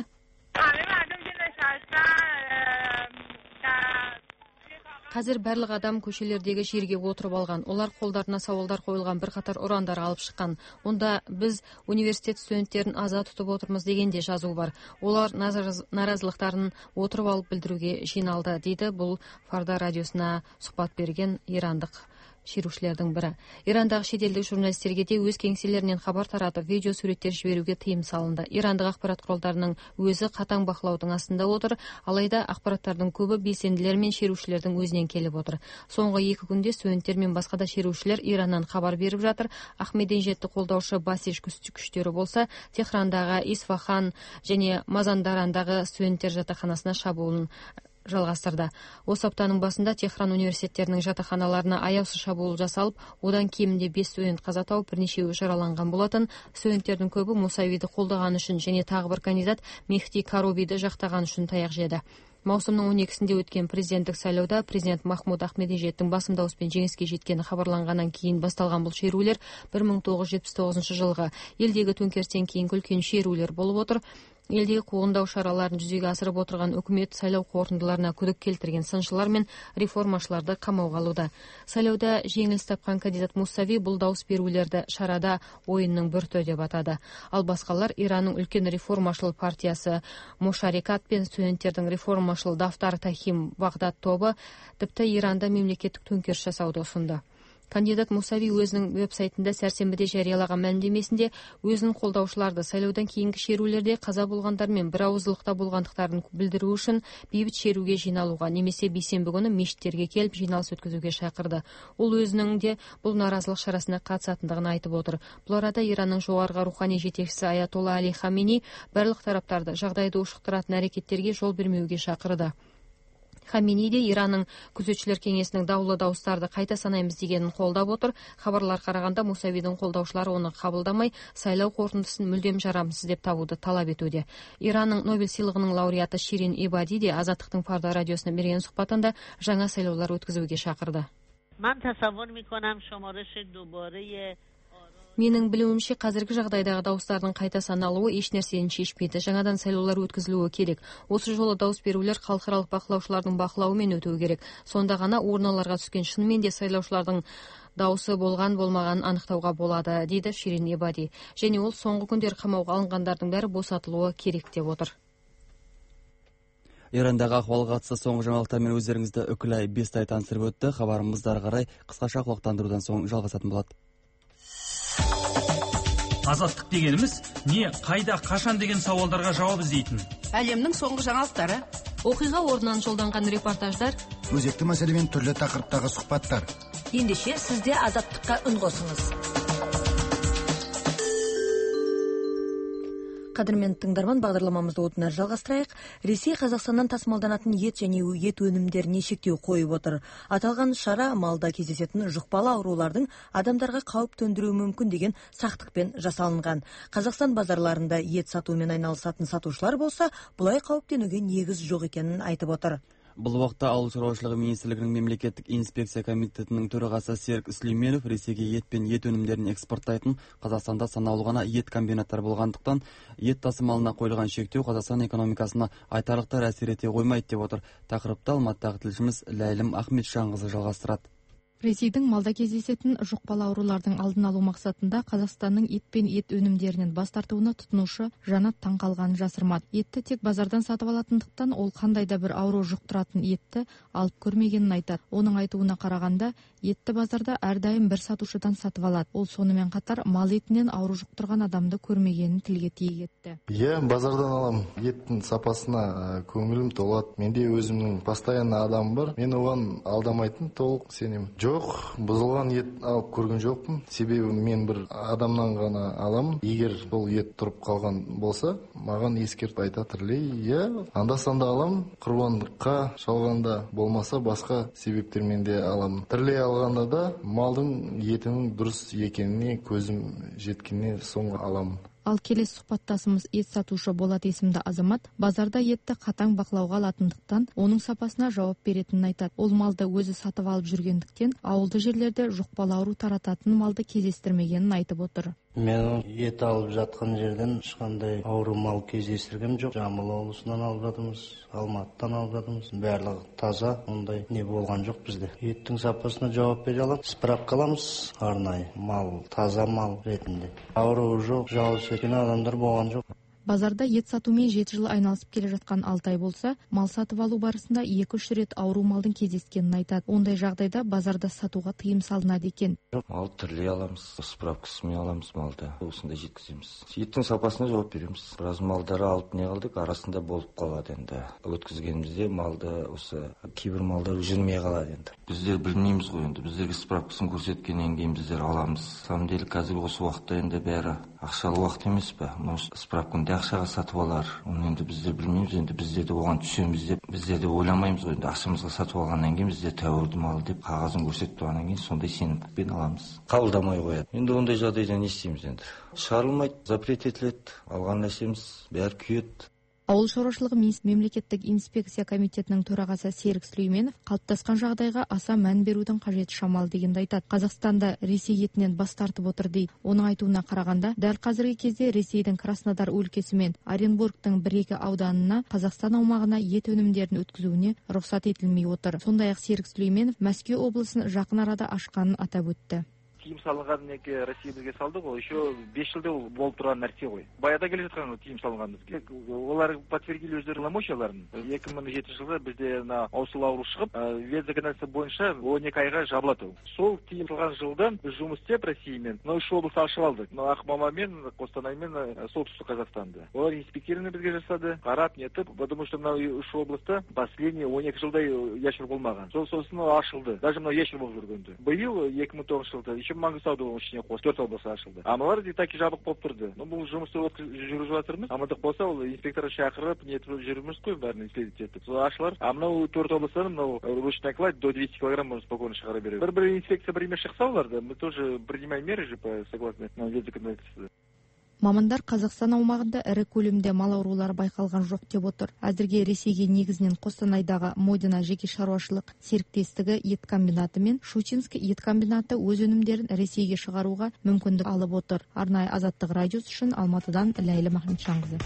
қазір барлық адам көшелердегі жерге отырып алған. Олар қолдарына сауалдар қойылған бірқатар ұрандар алып шыққан. Онда біз университет студенттерін аза тұтып отырмыз дегенде жазу бар. Олар наразылықтарын отырып алып білдіруге жиналды, дейді бұл Фарда радиосына сұхбат берген ирандық шерушілердің бірі. Ирандағы шетелдік журналистерге де өз кеңселерінен хабар таратып, видео суреттер жіберуге тыйым салынды. Ирандық ақпарат құралдарының өзі қатаң бақылаудың астында отыр, алайда ақпараттардың көбі белсенділер мен шерушілердің өзінен келіп отыр. Соңғы 2 күнде студенттер мен басқа да шерушілер Ираннан хабар беріп жатыр. Ахмедижетті қолдаушы Басиш күштері болса, Техрандағы Исфахан және Мазандарандағы студенттер жатақханасына шабуылын жалғастырды. Осы аптаның басында Техран университеттерінің жатақханаларына аяусыз шабуыл жасалып, одан кемінде 5 студент қаза тауып, бірнешеуі жараланған болатын. Студенттердің көбі Мусавиді қолдаған үшін және тағы бір кандидат Мехди Карубиді жақтаған үшін таяқ жеді. Маусымның 12-сінде өткен президенттік сайлауда президент Махмуд Ахмедижеттің басым дауыспен жеңіске жеткені хабарланғаннан кейін басталған бұл шерулер 1979 жылғы елдегі төңкерістен кейін үлкен шерулер болып отыр. Елдегі қуғындау шараларын жүзеге асырып отырған үкімет сайлау қорытындыларына күдік келтірген сыншылар мен реформашыларды қамауға алуда. Сайлауда жеңіліс тапқан кандидат Мусави бұл дауыс берулерді шарада ойынның бір түрі деп атады. Ал басқалар Иранның үлкен реформашыл партиясы Мушарикат пен студенттердің реформашыл Дафтар Тахим Бағдад тобы тіпті Иранда мемлекеттік төңкеріс жасауды ұсынды. Кандидат Мусави өзінің веб-сайтында сәрсенбіде жариялаған мәлімдемесінде өзінің қолдаушыларды сайлаудан кейінгі шерулерде қаза болғандар мен бірауыздылықта болғандықтарын білдіру үшін бейбіт шеруге жиналуға немесе бейсенбі күні мешіттерге келіп жиналыс өткізуге шақырды. Ол өзінің де бұл наразылық шарасына қатысатындығын айтып отыр. Бұл арада Иранның жоғарғы рухани жетекшісі Аятолла Али Хаменей барлық тараптарды жағдайды ушықтыратын әрекеттерге жол бермеуге шақырды. Хаменей де Иранның күзетшілер кеңесінің даулы дауыстарды қайта санаймыз дегенін қолдап отыр. Хабарлар қарағанда Мусавидің қолдаушылары оны қабылдамай, сайлау қорытындысын мүлдем жарамсыз деп табуды талап етуде. Иранның Нобель сыйлығының лауреаты Ширин Ибади де Азаттықтың Фарда радиосына берген сұхбатында жаңа сайлаулар өткізуге шақырды. Менің білуімше, қазіргі жағдайдағы дауыстардың қайта саналуы еш нәрсені шешпейді. Жаңадан сайлаулар өткізілуі керек. Осы жолы дауыс берулер халықаралық бақылаушылардың бақылауымен өтуі керек. Сонда ғана урналарға түскен шынымен де сайлаушылардың дауысы болған-болмағанын анықтауға болады, дейді Ширин Эбади. Және ол соңғы күндер қамауға алынғандардың бәрі босатылуы керек деп отыр. Ирандағы ахуалға қатысты соңғы жаңалықтармен өздеріңізді үкілай 5 ай таныстырып өтті. Хабарымызды ары қарай қысқаша құлақтандырудан соң жалғасатын болады. Азаттық дегеніміз не, қайда, қашан деген сауалдарға жауап іздейтін. Әлемнің соңғы жаңалықтары, оқиға орнынан жолданған репортаждар, өзекті мәселемен түрлі тақырыптағы сұхбаттар. Ендеше сізде азаттыққа үн қосыңыз. Қадірменді тыңдарман, бағдарламамызды отына жалғастырайық. Ресей Қазақстаннан тасымалданатын ет және ет өнімдеріне шектеу қойып отыр. Аталған шара малда кездесетін жұқпалы аурулардың адамдарға қауіп төндіруі мүмкін деген сақтықпен жасалынған. Қазақстан базарларында ет сатумен айналысатын сатушылар болса, бұлай қауіптенуге негіз жоқ екенін айтып отыр. Бұл уақытта Ауыл шаруашылығы министрлігінің мемлекеттік инспекция комитетінің төрағасы Серік Сүлейменов Ресейге ет пен ет өнімдерін экспорттайтын Қазақстанда санаулы ғана ет комбинаттары болғандықтан, ет тасымалына қойылған шектеу Қазақстан экономикасына айтарлықтай әсер ете қоймайды деп отыр. Тақырыпты Алматыдағы тілшіміз Ләйлім Ахметжанқызы жалғастырады. Ресейдің малда кездесетін жұқпалы аурулардың алдын алу мақсатында Қазақстанның ет пен ет өнімдерінен бас тартуына тұтынушы Жанат таңқалғанын жасырмады. Етті тек базардан сатып алатындықтан ол қандай да бір ауру жұқтыратын етті алып көрмегенін айтады. Оның айтуына қарағанда, етті базарда әрдайым бір сатушыдан сатып алады. Ол сонымен қатар мал етінен ауру жұқтырған адамды көрмегенін тілге тиек етті. Базардан алам. Еттің сапасына көңілім толады. Менде өзімнің постоянно адамым бар. Мен оған алдамайтын, толық сенемін. Жоқ, бұзылған ет алып көрген жоқпын. Себебі мен бір адамнан ғана аламын. Егер сол ет тұрып қалған болса, маған ескертіп айтатырлей. Анда-санда аламын. Құрбандыққа шалғанда болмаса басқа себептермен де аламын. Тірлей алғанда да малдың етінің дұрыс екеніне көзім жеткеніне соң аламын. Ал келесі сұхбаттасымыз ет сатушы Болат есімді азамат базарда етті қатаң бақылауға алатындықтан оның сапасына жауап беретінін айтады. Ол малды өзі сатып алып жүргендіктен ауылды жерлерде жұқпалы ауру тарататын малды кездестірмегенін айтып отыр. Мен ет алып жатқан жерден ешқандай ауру мал кездестіргем жоқ. Жамбыл облысынан алып жатырмыз, Алматыдан алып жатырмыз. Барлығы таза, ондай не болған жоқ бізде. Еттің сапасына жауап бере аламыз. Справка аламыз арнайы, мал, таза мал ретінде. Ауру жоқ, жауыз еткен адамдар болған жоқ. Базарда ет сатумен 7 жыл айналысып келе жатқан Алтай болса, мал сатып алу барысында 2-3 рет ауру малдың кездескенін айтады. Ондай жағдайда базарда сатуға тыйым салынады екен. Мал тірлей аламыз, справкасымен аламыз малды. Осында жеткіземіз. Еттің сапасына жауап береміз. Біраз малдары алып не қылдық, арасында болып қалады енді. Өткізгенімізде малды осы кейбір малдар жүрмей қалады енді. Біздер білмейміз ғой енді. Біздерге справкасын көрсеткеннен кейін біздер аламыз. Самом деле қазір осы уақытта енді бәрі ақшалы уақыт емес пе? Справканы ақшаға сатып алар. Оны енді біздер білмейміз, енді біздер де оған түсеміз деп, біздер де ойламаймыз ғой. Енді ақшамызға сатып алғаннан кейін біздер тәуірді мал деп қағазын көрсетіп тұрғаннан кейін сондай сенімдікпен аламыз. Қабылдамай қояды. Енді ондай жағдайда не істейміз енді? Шығарылмайды, запрет етіледі, алған нәрсеміз бәрі күйеді. Ауыл шаруашылығы мемлекеттік инспекция комитетінің төрағасы Серік Сүлейменов қалыптасқан жағдайға аса мән берудің қажеті шамалы дегенді айтады. Қазақстанда Ресей етінен бас тартып отыр дейді. Оның айтуына қарағанда, дәл қазіргі кезде Ресейдің Краснодар өлкесі мен Оренбургтың 1-2 ауданына Қазақстан аумағына ет өнімдерін өткізуіне рұқсат етілмей отыр. Сондай-ақ Серік Сүлейменов Мәскеу облысын жақын арада ашқанын атап өтті. Тиым салынған неке Россия бізге салды ғой, еще 5 жылда болып тұрған нәрсе ғой. Баяда келе жатқан тиым салынған бізге. Олар подтвердили өздерінің намочаларын. 2007 жылда бізде аусыл ауру шығып, вет законодательство бойынша 12 айға жабылады. Сол тиым салған жылдан біз жұмыс істеп Россиямен, 3 облыс ашып алдық. Ақмоламен, Қостанаймен, солтүстік Қазақстанды. Олар инспектирование бізге жасады, қарап нетіп, потому что 3 облыста последние 12 жылдай яшер болмаған. Сосын ашылды. Даже яшер болып жүргенді. Биыл 2009 жылда Маңғыстаудың ішіне қосып 4 облысы ашылды. Амалар таки жабық болып тұрды. Бұл жұмысты жүргізіп жатырмыз. Амандық болса, ол инспектор шақырып, нетіп жүрміз қой, бәрін исследовать етіп. Сол ашылар. Мынау 4 облыстан мынау ручная кладь до 200 килограмм можно спокойно шығара береді. Бір инспекция бір емес шықса оларды, мы тоже принимаем меры же согласно законодательству. Мамандар Қазақстан аумағында ірі көлемде мал аурулары байқалған жоқ деп отыр. Әзірге Ресейге негізінен Қостанайдағы Мойдина жеке шаруашылық серіктестігі ет комбинаты мен Шучинск ет комбинаты өз өнімдерін Ресейге шығаруға мүмкіндік алып отыр. Арнайы Азаттық радиосы үшін Алматыдан Ләйлі Махметжанқызы.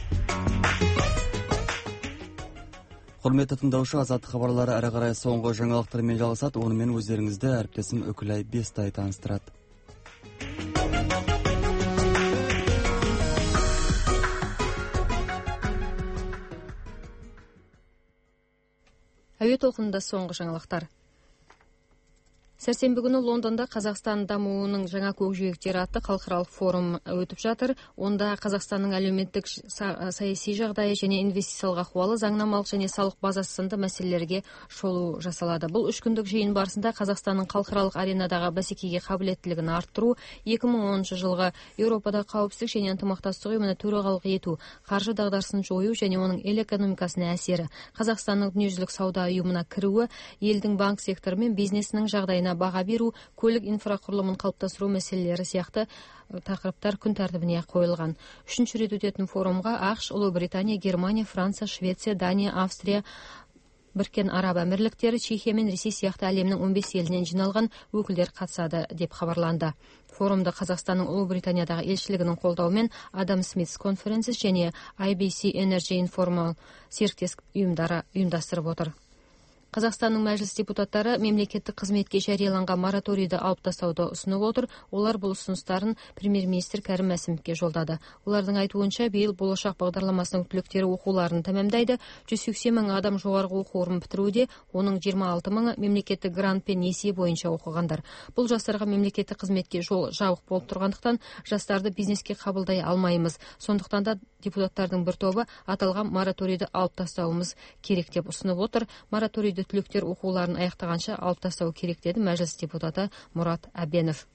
Құрметті тыңдаушы, Азаттық хабарлары әрі қарай соңғы жаңалықтармен жалғасады. Онымен өздеріңізді әріптесім Үкілай Бестай таныстырады. Әуе толқынында соңғы жаңалықтар. Сәрсенбі күні Лондонда Қазақстан дамуының жаңа көкжиектері атты халықаралық форум өтіп жатыр. Онда Қазақстанның әлеуметтік саяси жағдайы және инвестициялық ахуалы, заңнамалық және салық базасы сынды мәселелерге шолу жасалады. Бұл 3 күндік жиын барысында Қазақстанның халықаралық аренадағы бәсекеге қабілеттілігін арттыру, 2010 жылғы Еуропадағы қауіпсіздік және ынтымақтастық ұйымына төрағалық ету, қаржы дағдарысын жою және оның ел экономикасына әсері, Қазақстанның дүниежүзілік сауда ұйымына кіруі, елдің банк секторы мен бизнесінің жағдайына баға беру, көлік инфрақұрылымын қалыптастыру мәселелері сияқты тақырыптар күн тәртібіне қойылған. 3-ші рет өтетін форумға ақш, Ұлыбритания, Германия, Франция, Швеция, Дания, Австрия, Біріккен Араб Әмірліктері, Чехия мен Ресей сияқты әлемнің 15 елінен жиналған өкілдер қатысады деп хабарланды. Форумды Қазақстанның Ұлыбританиядағы елшілігінің қолдауымен Адам Смитс конференциясы және IBC Energy Informal серіктес ұйымдары ұйымдастырып отыр. Қазақстанның мәжіліс депутаттары мемлекеттік қызметке жарияланған мораторийді алып тастауды ұсынып отыр. Олар бұл ұсыныстарын премьер-министр Кәрім Мәсімовке жолдады. Олардың айтуынша, биыл болашақ бағдарламасының түлектері оқуларын тәмамдайды. 180 мың адам жоғарғы оқу орнын бітіруде, оның 26 мыңы мемлекеттік грант пен несие бойынша оқығандар. Бұл жастарға мемлекеттік қызметке жол жабық болып тұрғандықтан, жастарды бизнеске қабылдай алмаймыз. Сондықтан да депутаттардың бір тобы аталған мораторийді алып тастауымыз керек деп ұсынып отыр. Мораторийді түлектер оқуларын аяқтағанша алып тастау керек деді мәжіліс депутаты Мұрат Әбенов.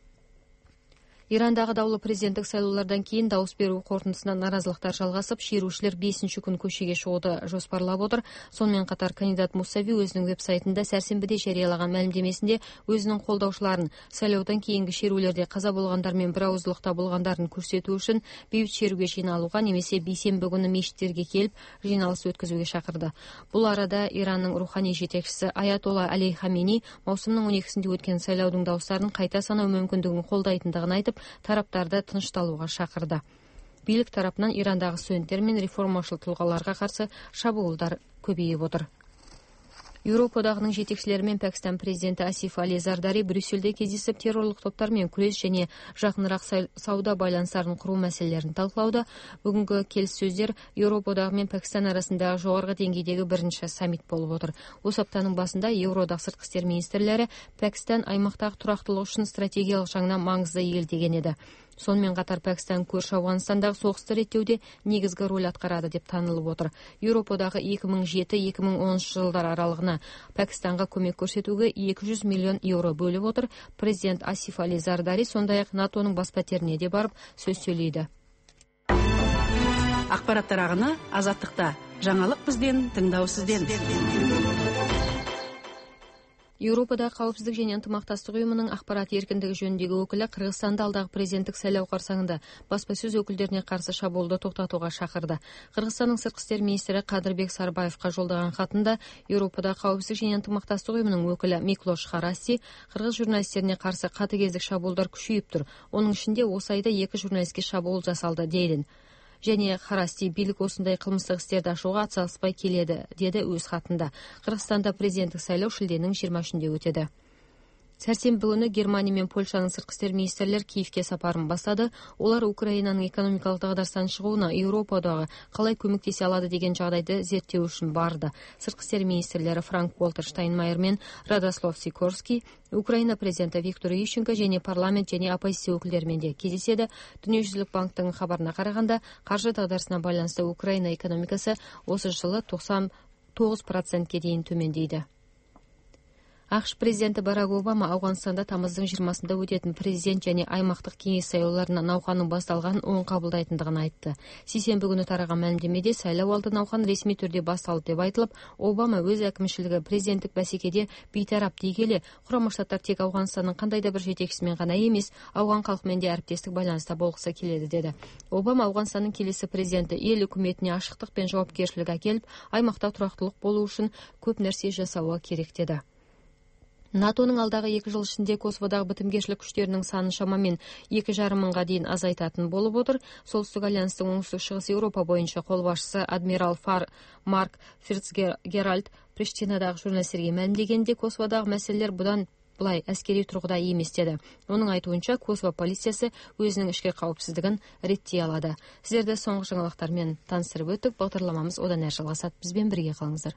Ирандағы даулы президенттік сайлаулардан кейін дауыс беру қорытындысына наразылықтар жалғасып, шерушілер 5-ші күн көшеге шығуды жоспарлап отыр. Сонымен қатар кандидат Мусави өзінің веб-сайтында сәрсенбіде жариялаған мәлімдемесінде өзінің қолдаушыларын сайлаудан кейінгі шерулерде қаза болғандар мен бірауыздылықта болғандарын көрсету үшін бейбіт шеруге жиналуға немесе бейсенбі күні мешіттерге келіп жиналыс өткізуге шақырды. Бұл арада Иранның рухани жетекшісі Аятолла Али Хамени маусымның 12-сінде өткен сайлаудың дауыстарын қайта санау мүмкіндігін қолдайтындығын айтып, тараптарды тынышталуға шақырды. Билік тарапынан Ирандағы студенттер мен реформашыл тұлғаларға қарсы шабуылдар көбейіп отыр. Еуропа одағының жетекшілерімен Пәкістан президенті Асиф Али Зардари Брюссельде кездесіп, террорлық топтармен күрес және жақынырақ сауда байланыстарын құру мәселелерін талқылауда. Бүгінгі келіссөздер Еуропа одағы мен Пәкістан арасындағы жоғарғы деңгейдегі бірінші саммит болып отыр. Осы аптаның басында Еуроодақ сыртқы істер министрлері Пәкістан аймақтағы тұрақтылық үшін стратегиялық жағынан маңызды ел деген еді. Сонымен қатар Пәкістан көрші Ауғанстандағы соғысты реттеуде негізгі рөл атқарады деп танылып отыр. Еуропадағы 2007-2013 жылдар аралығына Пәкістанға көмек көрсетуге 200 миллион еуро бөліп отыр. Президент Асиф Али Зардари сондай-ақ НАТОның бас пәтеріне де барып сөз сөйлейді. Ақпараттар ағыны Азаттықта. Жаңалық бізден, тыңдау сізден. Еуропадағы қауіпсіздік және ынтымақтастық ұйымының ақпарат еркіндігі жөніндегі өкілі Қырғызстанда алдағы президенттік сайлау қарсаңында баспасөз өкілдеріне қарсы шабуылды тоқтатуға шақырды. Қырғызстанның сыртқы істер министрі Қадырбек Сарбаевқа жолдаған хатында Еуропадағы қауіпсіздік және ынтымақтастық ұйымының өкілі Миклош Харасти қырғыз журналистеріне қарсы қатыгездік шабуылдар күшейіп тұр. Оның ішінде осы айда 2 журналистке шабуыл жасалды дейді. Және Харасти билік осындай қылмыстық істерді ашуға атсалыспай келеді, деді өз хатында. Қырғызстанда президенттік сайлау шілденің 23-інде өтеді. Сәрсенбі күні Германия мен Польшаның сыртқы істер министрлер Киевке сапарын бастады. Олар Украинаның экономикалық дағдарыстан шығуына Еуропа одағы қалай көмектесе алады деген жағдайды зерттеу үшін барды. Сыртқы істер министрлері Франк Уолтер Штайнмайер мен Радослав Сикорский Украина президенті Виктор Ющенко және парламент және оппозиция өкілдерімен де кездеседі. Дүниежүзілік банктың хабарына қарағанда, қаржы дағдарысына байланысты Украина экономикасы осы жылы 99%-ке дейін төмендейді. ақш президенті Барак Обама Ауғанстанда тамыздың 20-сында өтетін президент және аймақтық кеңес сайлауларына науқанның басталғанын оң қабылдайтындығын айтты. Сейсенбі күні тараған мәлімдемеде сайлау алды науқан ресми түрде басталды деп айтылып, Обама өз әкімшілігі президенттік бәсекеде бейтарап дей келе, Құрама Штаттар тек Ауғанстанның қандай да бір жетекшісімен ғана емес, ауған халқымен де әріптестік байланыста болғысы келеді деді. Обама Ауғанстанның келесі президенті ел үкіметіне ашықтық пен жауапкершілік әкеліп, аймақта тұрақтылық болу үшін көп нәрсе жасауы керек деді. НАТОның алдағы 2 жыл ішінде Косоводағы бітімгершілік күштерінің санын шамамен 2,5 мыңға дейін азайтатын болып отыр. Солтүстік альянстың оңтүстік шығыс Еуропа бойынша қолбасшысы адмирал Марк Фицгеральд Приштинадағы журналистерге мәлімдегенде, Косоводағы мәселелер бұдан былай әскери тұрғыда емес деді. Оның айтуынша, Косово полициясы өзінің ішкі қауіпсіздігін реттей алады. Сіздерді соңғы жаңалықтармен таныстырып өттік. Бағдарламамыз одан әрі жалғасады. Бізбен бірге қалыңыздар.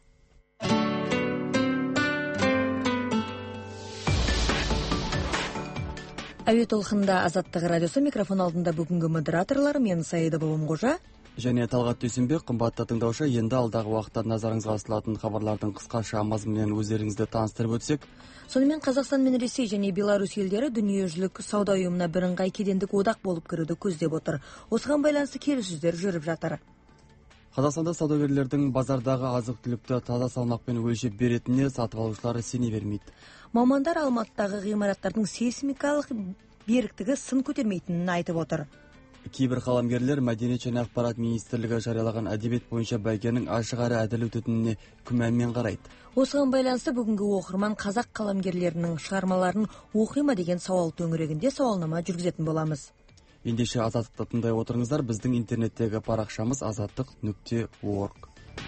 Әуе толқынында Азаттық радиосы, микрофон алдында бүгінгі модераторлар мен Саида Болымғожа және Талғат Дүйсенбек. Қымбатты тыңдаушы, енді алдағы уақытта назарыңызға ұсынылатын хабарлардың қысқаша мазмұнымен өздеріңізді таныстырып өтсек. Сонымен Қазақстан мен Ресей және Беларусь елдері дүниежүзілік сауда ұйымына бірыңғай кедендік одақ болып кіруді көздеп отыр. Осыған байланысты келіссөздер жүріп жатыр. Қазақстанда саудагерлердің базардағы азық-түлікті таза салмақпен өлшеп беретініне сатып алушылар сене бермейді. Мамандар Алматыдағы ғимараттардың сейсмикалық беріктігі сын көтермейтінін айтып отыр. Кейбір қаламгерлер Мәдениет және ақпарат министрлігі жариялаған әдебиет бойынша бәйгенің ашық әрі әділ өтетініне күмәнмен қарайды. Осыған байланысты бүгінгі оқырман қазақ қаламгерлерінің шығармаларын оқи ма деген сауал төңірегінде сауалнама жүргізетін боламыз. Ендеше Азаттықты тыңдай отырыңыздар. Біздің интернеттегі парақшамыз azаттық.org.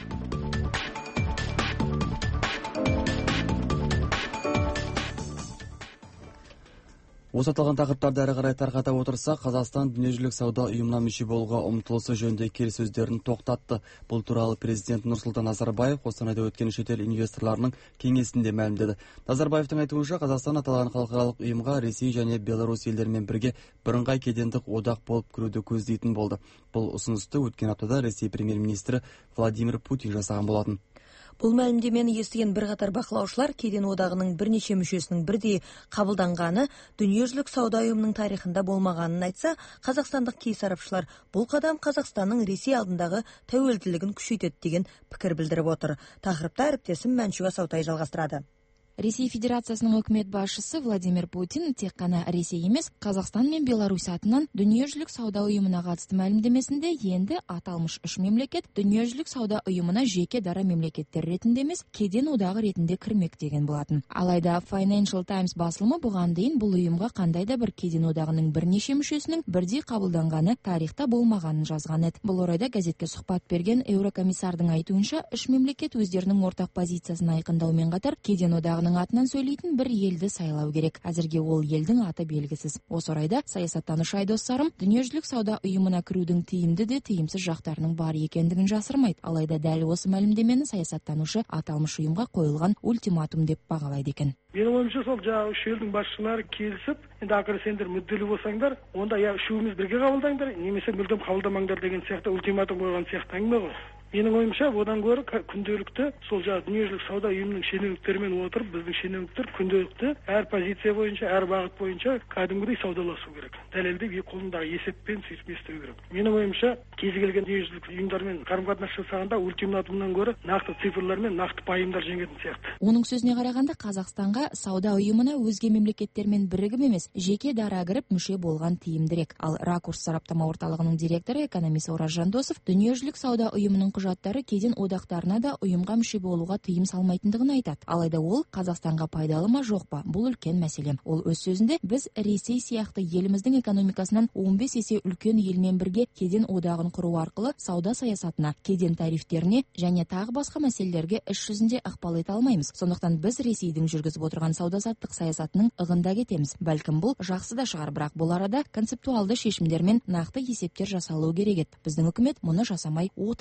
Осы аталған тақырыптарды әрі қарай тарқата отырса, Қазақстан дүниежүзілік сауда ұйымына мүше болуға ұмтылысы жөнінде келіссөздерін тоқтатты. Бұл туралы президент Нұрсұлтан Назарбаев Қостанайда өткен шетел инвесторларының кеңесінде мәлімдеді. Назарбаевтың айтуынша, Қазақстан аталған халықаралық ұйымға Ресей және Беларусь елдерімен бірге бірыңғай кедендік одақ болып кіруді көздейтін болды. Бұл ұсынысты өткен аптада Ресей премьер-министрі Владимир Путин жасаған болатын. Бұл мәлімдемені естіген бірқатар бақылаушылар кеден одағының бірнеше мүшесінің бірдей қабылданғаны дүниежүзілік сауда ұйымының тарихында болмағанын айтса, қазақстандық кей сарапшылар бұл қадам Қазақстанның Ресей алдындағы тәуелділігін күшейтеді деген пікір білдіріп отыр. Тақырыпта әріптесім Мәншуға Саутай жалғастырады. Ресей Федерациясының үкімет басшысы Владимир Путин тек қана Ресей емес, Қазақстан мен Беларусь атынан дүниежүзілік сауда ұйымына қатысты мәлімдемесінде енді аталмыш үш мемлекет дүниежүзілік сауда ұйымына жеке дара мемлекеттер ретінде емес, кеден одағы ретінде кірмек деген болатын. Алайда Financial Times басылымы бұған дейін бұл ұйымға қандай да бір кеден одағының бірнеше мүшесінің бірдей қабылданғаны тарихта болмағанын жазған еді. Бұл орайда газетке сұхбат берген еурокомиссардың айтуынша, үш мемлекет өздерінің ортақ позициясын айқындаумен қатар кеден одағының атынан сөйлейтін бір елді сайлау керек. Әзірге ол елдің аты белгісіз. Осы орайда саясаттанушы Айдос Сарым дүниежүзілік сауда ұйымына кірудің тиімді де тиімсіз жақтарының бар екендігін жасырмайды. Алайда дәл осы мәлімдемені саясаттанушы аталмыш ұйымға қойылған ультиматум деп бағалайды екен. Менің ойымша сол жаңағы үш елдің басшылары келісіп, енді ақыры сендер мүдделі болсаңдар, онда я үшеуміз бірге қабылдаңдар, немесе мүлдем қабылдамаңдар деген сияқты ультиматум қойған сияқты әңгіме ғой. Менің ойымша, одан гөрі күнделікті сол жаңағы дүниежүзілік сауда ұйымының шенеуніктерімен отырып, біздің шенеуніктер күнделікті әр позиция бойынша, әр бағыт бойынша кәдімгідей саудаласу керек. Дәлелдеп қолындағы есеппен сөйтіп естіру керек. Менің ойымша, кез келген дүниежүзілік ұйымдармен қарым-қатынас жасағанда ультиматумнан гөрі нақты цифрлар мен нақты пайымдар жеңетін сияқты. Оның сөзіне қарағанда, Қазақстанға сауда ұйымына өзге мемлекеттермен бірігіп емес, жеке дара кіріп мүше болған тиімдірек. Ал Ракурс сараптама орталығының директоры экономист Ораз Жандосов дүниежүзілік сауда ұйымының құжаттары кеден одақтарына да ұйымға мүше болуға тыйым салмайтындығын айтады. Алайда ол Қазақстанға пайдалы ма жоқ па? Бұл үлкен мәселе. Ол өз сөзінде, біз Ресей сияқты еліміздің экономикасынан 15 есе үлкен елмен бірге кеден одағын құру арқылы сауда саясатына, кеден тарифтеріне және тағы басқа мәселелерге іс жүзінде ықпал ете алмаймыз. Сондықтан біз Ресейдің жүргізіп отырған сауда-саттық саясатының ығында кетеміз. Бәлкім бұл жақсы да шығар, бірақ бұл арада концептуалды шешімдер мен нақты есептер жасалуы керек еді. Біздің үкімет мұны жасамай отыр деген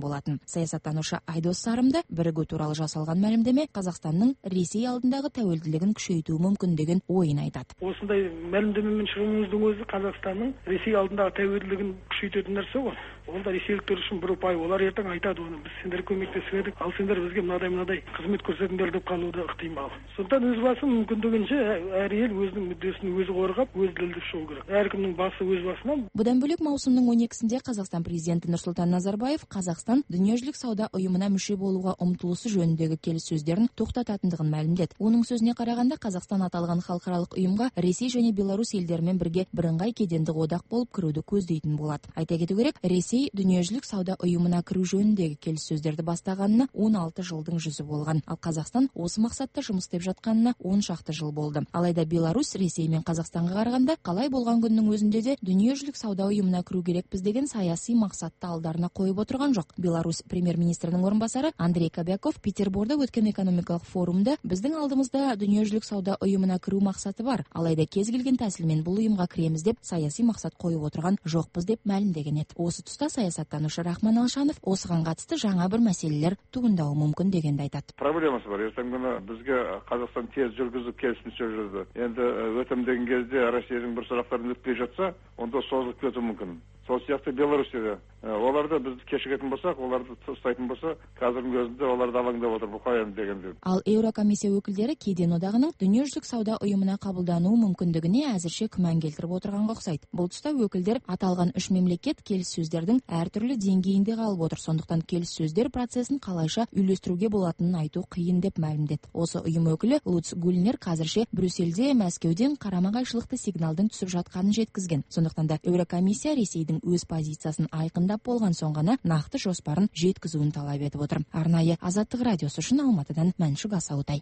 болатын. Саясаттанушы Айдос Сарымда бірігу туралы жасалған мәлімдеме Қазақстанның Ресей алдындағы тәуелділігін күшейтуі мүмкін деген ойын айтады. Осындай мәлімдемемен шығуымыздың өзі Қазақстанның Ресей алдындағы тәуелділігін күшейтетін нәрсе ғой. Ол да ресейліктер үшін бір ұпай. Олар ертең айтады оны, біз сендер көмектесіп едік, ал сендер бізге мынадай қызмет көрсетіңдер деп қалуы ықтимал. Сондықтан өз басы мүмкіндігінше әр ел өзінің мүддесін өзі қорғап, өзі дәлелдеп шығу керек. Әркімнің басы өз басынан. Бұдан бөлек маусымның 12-сінде Қазақстан президенті Нұрсұлтан Назарбаев Қазақстан дүниежүзілік сауда ұйымына мүше болуға ұмтылысы жөніндегі келіссөздерін тоқтататындығын мәлімдеді. Оның сөзіне қарағанда, Қазақстан аталған халықаралық ұйымға Ресей және Беларусь елдерімен бірге бірыңғай кедендік одақ болып кіруді көздейтін болады. Айта кету керек, Ресей дүниежүзілік сауда ұйымына кіру жөніндегі келіссөздерді бастағанына 16 жылдың жүзі болған. Ал Қазақстан осы мақсатта жұмыс істеп жатқанына 10 шақты жыл болды. Алайда Беларусь Ресей мен Қазақстанға қарағанда қалай болған күннің өзінде де дүниежүзілік сауда ұйымына кіру керекпіз деген саяси мақсатты алдарына қойып отырған жоқ. Беларусь премьер-министрінің орынбасары Андрей Кобяков Петерборда өткен экономикалық форумда біздің алдымызда дүниежүзілік сауда ұйымына кіру мақсаты бар. Алайда кез келген тәсілмен бұл ұйымға кіреміз деп саяси мақсат қойып отырған жоқпыз деп мәлімдеген еді. Осы тұста саясаттанушы Рахман Алшанов осыған қатысты жаңа бір мәселелер туындауы мүмкін дегенді айтады. Проблемасы бар. Ертең күні бізге Қазақстан тез жүргізіп келіссөздер жүрді. Енді өтем деген кезде Россияның бір сұрақтарын өтпей жатса, онда созылып кетуі мүмкін. Сол сияқты Беларусьте оларды біз кешігетін болсақ, оларды ұстайтын болса, қазірдің өзінде оларды алаңдап отыр, бұл қоямыз дегенде. Ал Еурокомиссия өкілдері кеден одағының дүниежүзілік сауда ұйымына қабылдануы мүмкіндігіне әзірше күмән келтіріп отырғанға ұқсайды. Бұл тұста өкілдер аталған үш мемлекет келіссөздердің әртүрлі деңгейінде қалып отыр. Сондықтан келіссөздер процесін қалайша үйлестіруге болатынын айту қиын деп мәлімдеді. Осы ұйым өкілі Луц Гульнер қазірше Брюссельде Мәскеуден қарама-қайшылықты сигналдың түсіп жатқанын жеткізген. Сондықтан да Еурокомиссия Ресейдің өз позициясын айқындап болған соң ғана нақты жоспарын жеткізуін талап етіп отыр. Арнайы Азаттық радиосы үшін Алматыдан Мәншүк Асаутай.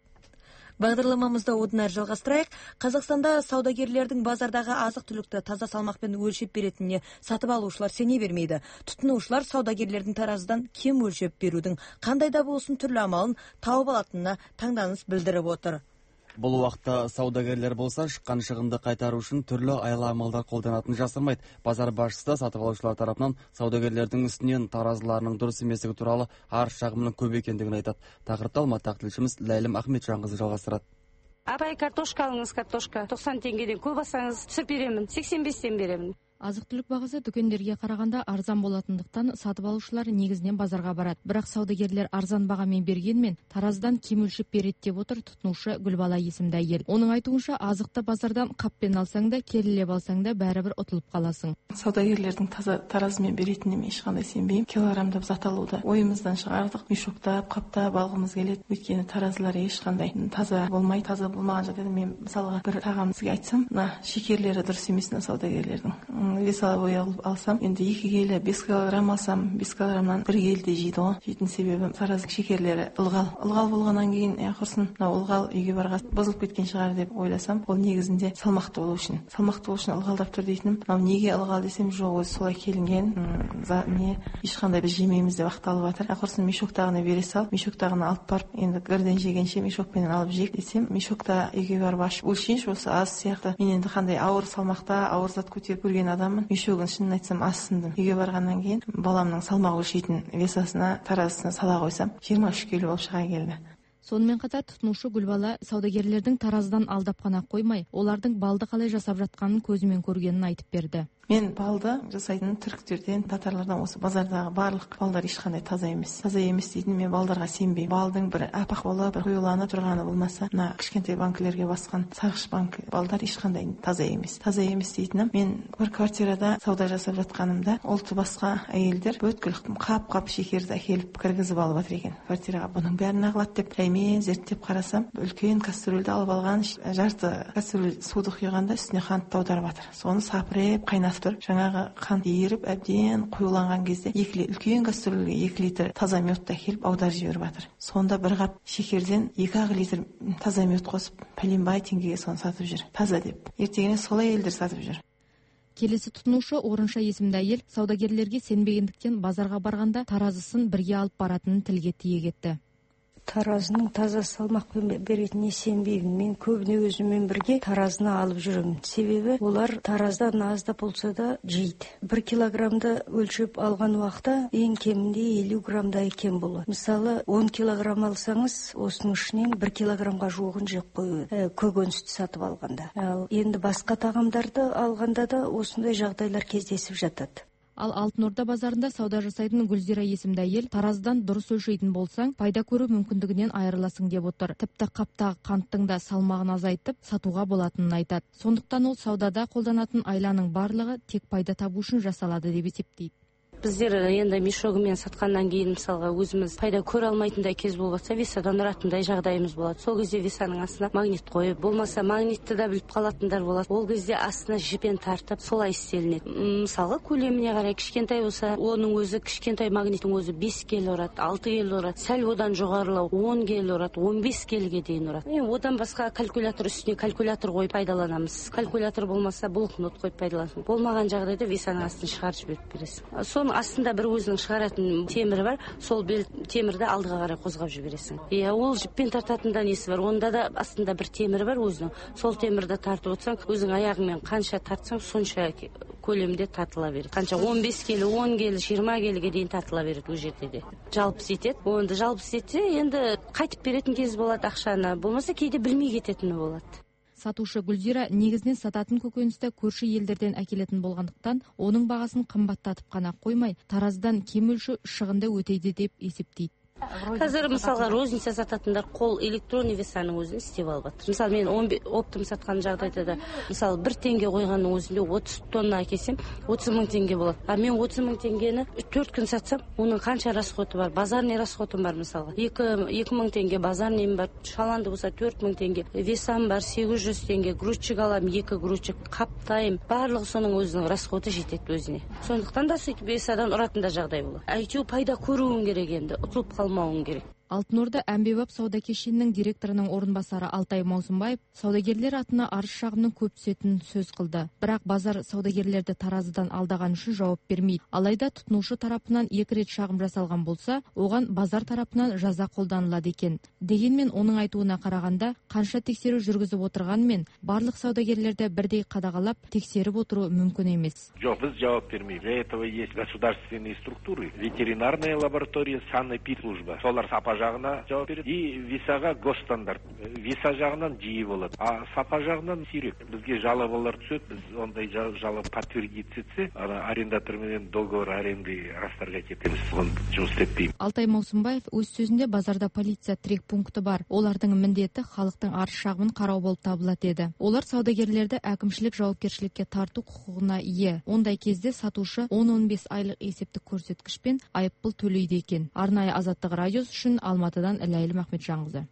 Бағдарламамызда одан әрі жалғастырайық. Қазақстанда саудагерлердің базардағы азық-түлікті таза салмақпен өлшеп беретініне сатып алушылар сене бермейді. Тұтынушылар саудагерлердің таразыдан кем өлшеп берудің қандай да болсын түрлі амалын тауып алатынына таңданыс білдіріп отыр. Бұл уақытта саудагерлер болса шыққан шығынды қайтару үшін түрлі айла амалдар қолданатынын жасырмайды. Базар басшысы сатып алушылар тарапынан саудагерлердің үстінен таразыларының дұрыс еместігі туралы арыз шағымның көп екендігін айтады. Тақырыпты Алматыдағы тілшіміз Ләйлім Ахметжанқызы жалғастырады. Апай, картошка алыңыз, картошка. 90 теңгеден көп алсаңыз түсіп беремін, 85-тен беремін. Азық-түлік бағасы дүкендерге қарағанда арзан болатындықтан сатып алушылар негізінен базарға барады. Бірақ саудагерлер арзан бағамен бергенмен таразыдан кем өлшеп береді деп отыр тұтынушы Гүлбала есімді әйел. Оның айтуынша азықты базардан қаппен алсаң да, керілеп алсаң да бәрібір ұтылып қаласың. Саудагерлердің таразымен беретініне ешқандай сенбеймін. Килограммдап зат алуды ойымыздан шығардық. Мешоктап, қаптап алғымыз келеді. Өйткені таразылар ешқандай таза болмайды. Таза болмаған жағдайда мен мысалға бір тағам сізге айтсам, шекерлері дұрыс емес саудагерлердің. Весовой алсам, енді 2 келі 5 килограмм алсам, 5 килограммнан 1 келі жейді ғой. Жейтін себебім таразының шекерлері ылғал болғаннан кейін, құрсын, ылғал үйге барған бұзылып кеткен шығар деп ойласам, ол негізінде салмақты болу үшін ылғалдап тұр дейтінім. Неге ылғал десем, жоқ, өзі солай келінген, ешқандай біз жемейміз деп ақталып жатыр. Құрсын мешоктағына бере сал, мешоктағына алып барып, енді гірден жегенше мешокпен алып жек десем, мешокта үйге барып ашып өлшейінші, осы аз сияқты. Мен енді қандай ауыр салмақта ауыр зат көтеріп көрген адаммын. Мешогын шынын айтсам асындым. Үйге барғаннан кейін баламның салмақ өлшейтін весасына, таразысына сала қойсам, 23 келі болып шыға келді. Сонымен қатар тұтынушы Гүлбала саудагерлердің таразыдан алдап қана қоймай, олардың балды қалай жасап жатқанын көзімен көргенін айтып берді. Мен балды жасайтын түріктерден, татарлардан осы базардағы барлық балдар ешқандай таза емес. Таза емес дейтін мен балдарға сенбеймін. Балдың бір апақ болып, бір қоюлана тұрғаны болмаса, кішкентай банкілерге басқан сағыш банк балдар ешқандай таза емес. Таза емес дейтінім, мен бір квартирада сауда жасап жатқанымда, ұлты басқа әйелдер бүткіл қап шекерді әкеліп кіргізіп алып жатыр екен квартираға. Бұның бәрін ағылады деп жаймен зерттеп қарасам, үлкен кастрөлді алып алған, жарты кастрөл суды құйғанда үстіне қантты аударып жатыр. Соны сапырып қайнатып тұр. Жаңағы қант еріп әбден қоюланған кезде үлкен кастрөлге 2 литр таза медті әкеліп аударып жіберіп жатыр. Сонда бір қап шекерден 2 литр таза мед қосып, пәленбай теңгеге соны сатып жүр. Таза деп. Ертеңіне солай елдер сатып жүр. Келесі тұтынушы Орынша есімді әйел саудагерлерге сенбегендіктен базарға барғанда таразысын бірге алып баратынын тілге тиек етті. таразының таза салмақпен беретініне сенбеймін. Мен көбіне өзіммен бірге таразыны алып жүремін. Себебі олар тараздан аздап болса да жейді. 1 килограммды өлшеп алған уақытта ең кемінде 50 грамдай кем болады. Мысалы 10 килограмм алсаңыз, осының ішінен 1 килограммға жуығын жеп қоюды, көкөністі сатып алғанда. Ал енді басқа тағамдарды алғанда да осындай жағдайлар кездесіп жатады. Ал Алтын Орда базарында сауда жасайтын Гүлзира есімді әйел таразыдан дұрыс өлшейтін болсаң, пайда көру мүмкіндігінен айырыласың деп отыр. Тіпті қаптағы қанттың да салмағын азайтып, сатуға болатынын айтады. Сондықтан ол саудада қолданатын айланың барлығы тек пайда табу үшін жасалады деп есептейді. Біздер енді мешогымен сатқаннан кейін мысалға өзіміз пайда көре алмайтындай кез болса, висадан ұратындай жағдайымыз болады. Сол кезде висаның астына магнит қойып, болмаса магнитті да біліп қалатындар болады. Ол кезде астына жіппен тартып, солай істелінеді. Мысалға көлеміне қарай кішкентай болса, оның өзі кішкентай магниттің өзі 5 келі ұрады, 6 келі ұрады. Сәл одан жоғарылау 10 келі ұрады, 15 келіге дейін ұрады. Одан басқа калькулятор үстіне калькулятор қойып пайдаланамыз. Калькулятор болмаса блокнот қойып пайдаланамыз. Болмаған жағдайда висаның астын шығарып жіберіп бересің. Астында бір өзінің шығаратын темірі бар, сол темірді алдыға қарай қозғап жібересің. Ол жіппен тартатында несі бар, онда да астында бір темірі бар өзінің. Сол темірді тартып отсаң, өзің аяғыңмен қанша тартсаң, сонша көлемде тартыла береді. Қанша 15 келі, 10 келі, 20 келіге дейін тартыла береді ол жерде де. Жалпы сетеді. Онда жалпы сетсе, енді қайтып беретін кез болады ақшаны, болмаса кейде білмей кететіні болады. Сатушы Гүлзира негізінен сататын көкөністі көрші елдерден әкелетін болғандықтан, оның бағасын қымбаттатып қана қоймай, тараздан кем өлшеу шығынды өтейді деп есептейді. Қазір мысалға розница сататындар қол электронный весаның өзін істеп алып жатыр. Мысалы мен оптом сатқан жағдайда да, мысалы 1 теңге қойғанның өзінде 30 тонна әкелсем 30 мың теңге болады. А мен 30 мың теңгені 4 күн сатсам, оның қанша расходы бар? Базарный расходым бар мысалға. 2 мың теңге базарныйым бар, шаланды болса 4 мың теңге, весам бар 800 теңге, грузчик алам 2 грузчик, қаптайым, барлығы соның өзінің расходы жетеді өзіне. Сондықтан да сөйтіп весадан ұратын жағдай болады. Әйтеу пайда көруің керек енді, ұтылып қалмауың керек. Алтын Орда әмбебап сауда кешенінің директорының орынбасары Алтай Маусымбаев саудагерлер атына арыз шағымның көп түсетінін сөз қылды. Бірақ базар саудагерлерді таразыдан алдаған үшін жауап бермейді. Алайда тұтынушы тарапынан 2 рет шағым жасалған болса, оған базар тарапынан жаза қолданылады екен. Дегенмен оның айтуына қарағанда, қанша тексеру жүргізіп отырғанмен, барлық саудагерлерді бірдей қадағалап, тексеріп отыру мүмкін емес. Жоқ, біз жауап бермейміз. Для этого есть государственные структуры, ветеринарная лаборатория, санэпидслужба. Солар сапа жағына жауап береді. И висаға госстандарт. Виса жағынан жиі болады. А сапа жағынан сирек. Бізге жалобалар түседі. Біз ондай жалоб подтвердить етсе, арендатормен договор аренды растарға кетеміз. Оны жұмыс істетпейміз. Алтай Маусымбаев өз сөзінде базарда полиция тірек пункті бар. Олардың міндеті халықтың арыз шағымын қарау болып табылады еді. Олар саудагерлерді әкімшілік жауапкершілікке тарту құқығына ие. Ондай кезде сатушы 10-15 айлық есептік көрсеткішпен айыппұл төлейді екен. Арнайы Азаттық радиосы үшін Алматыдан Ләйлім Ахметжанқызы.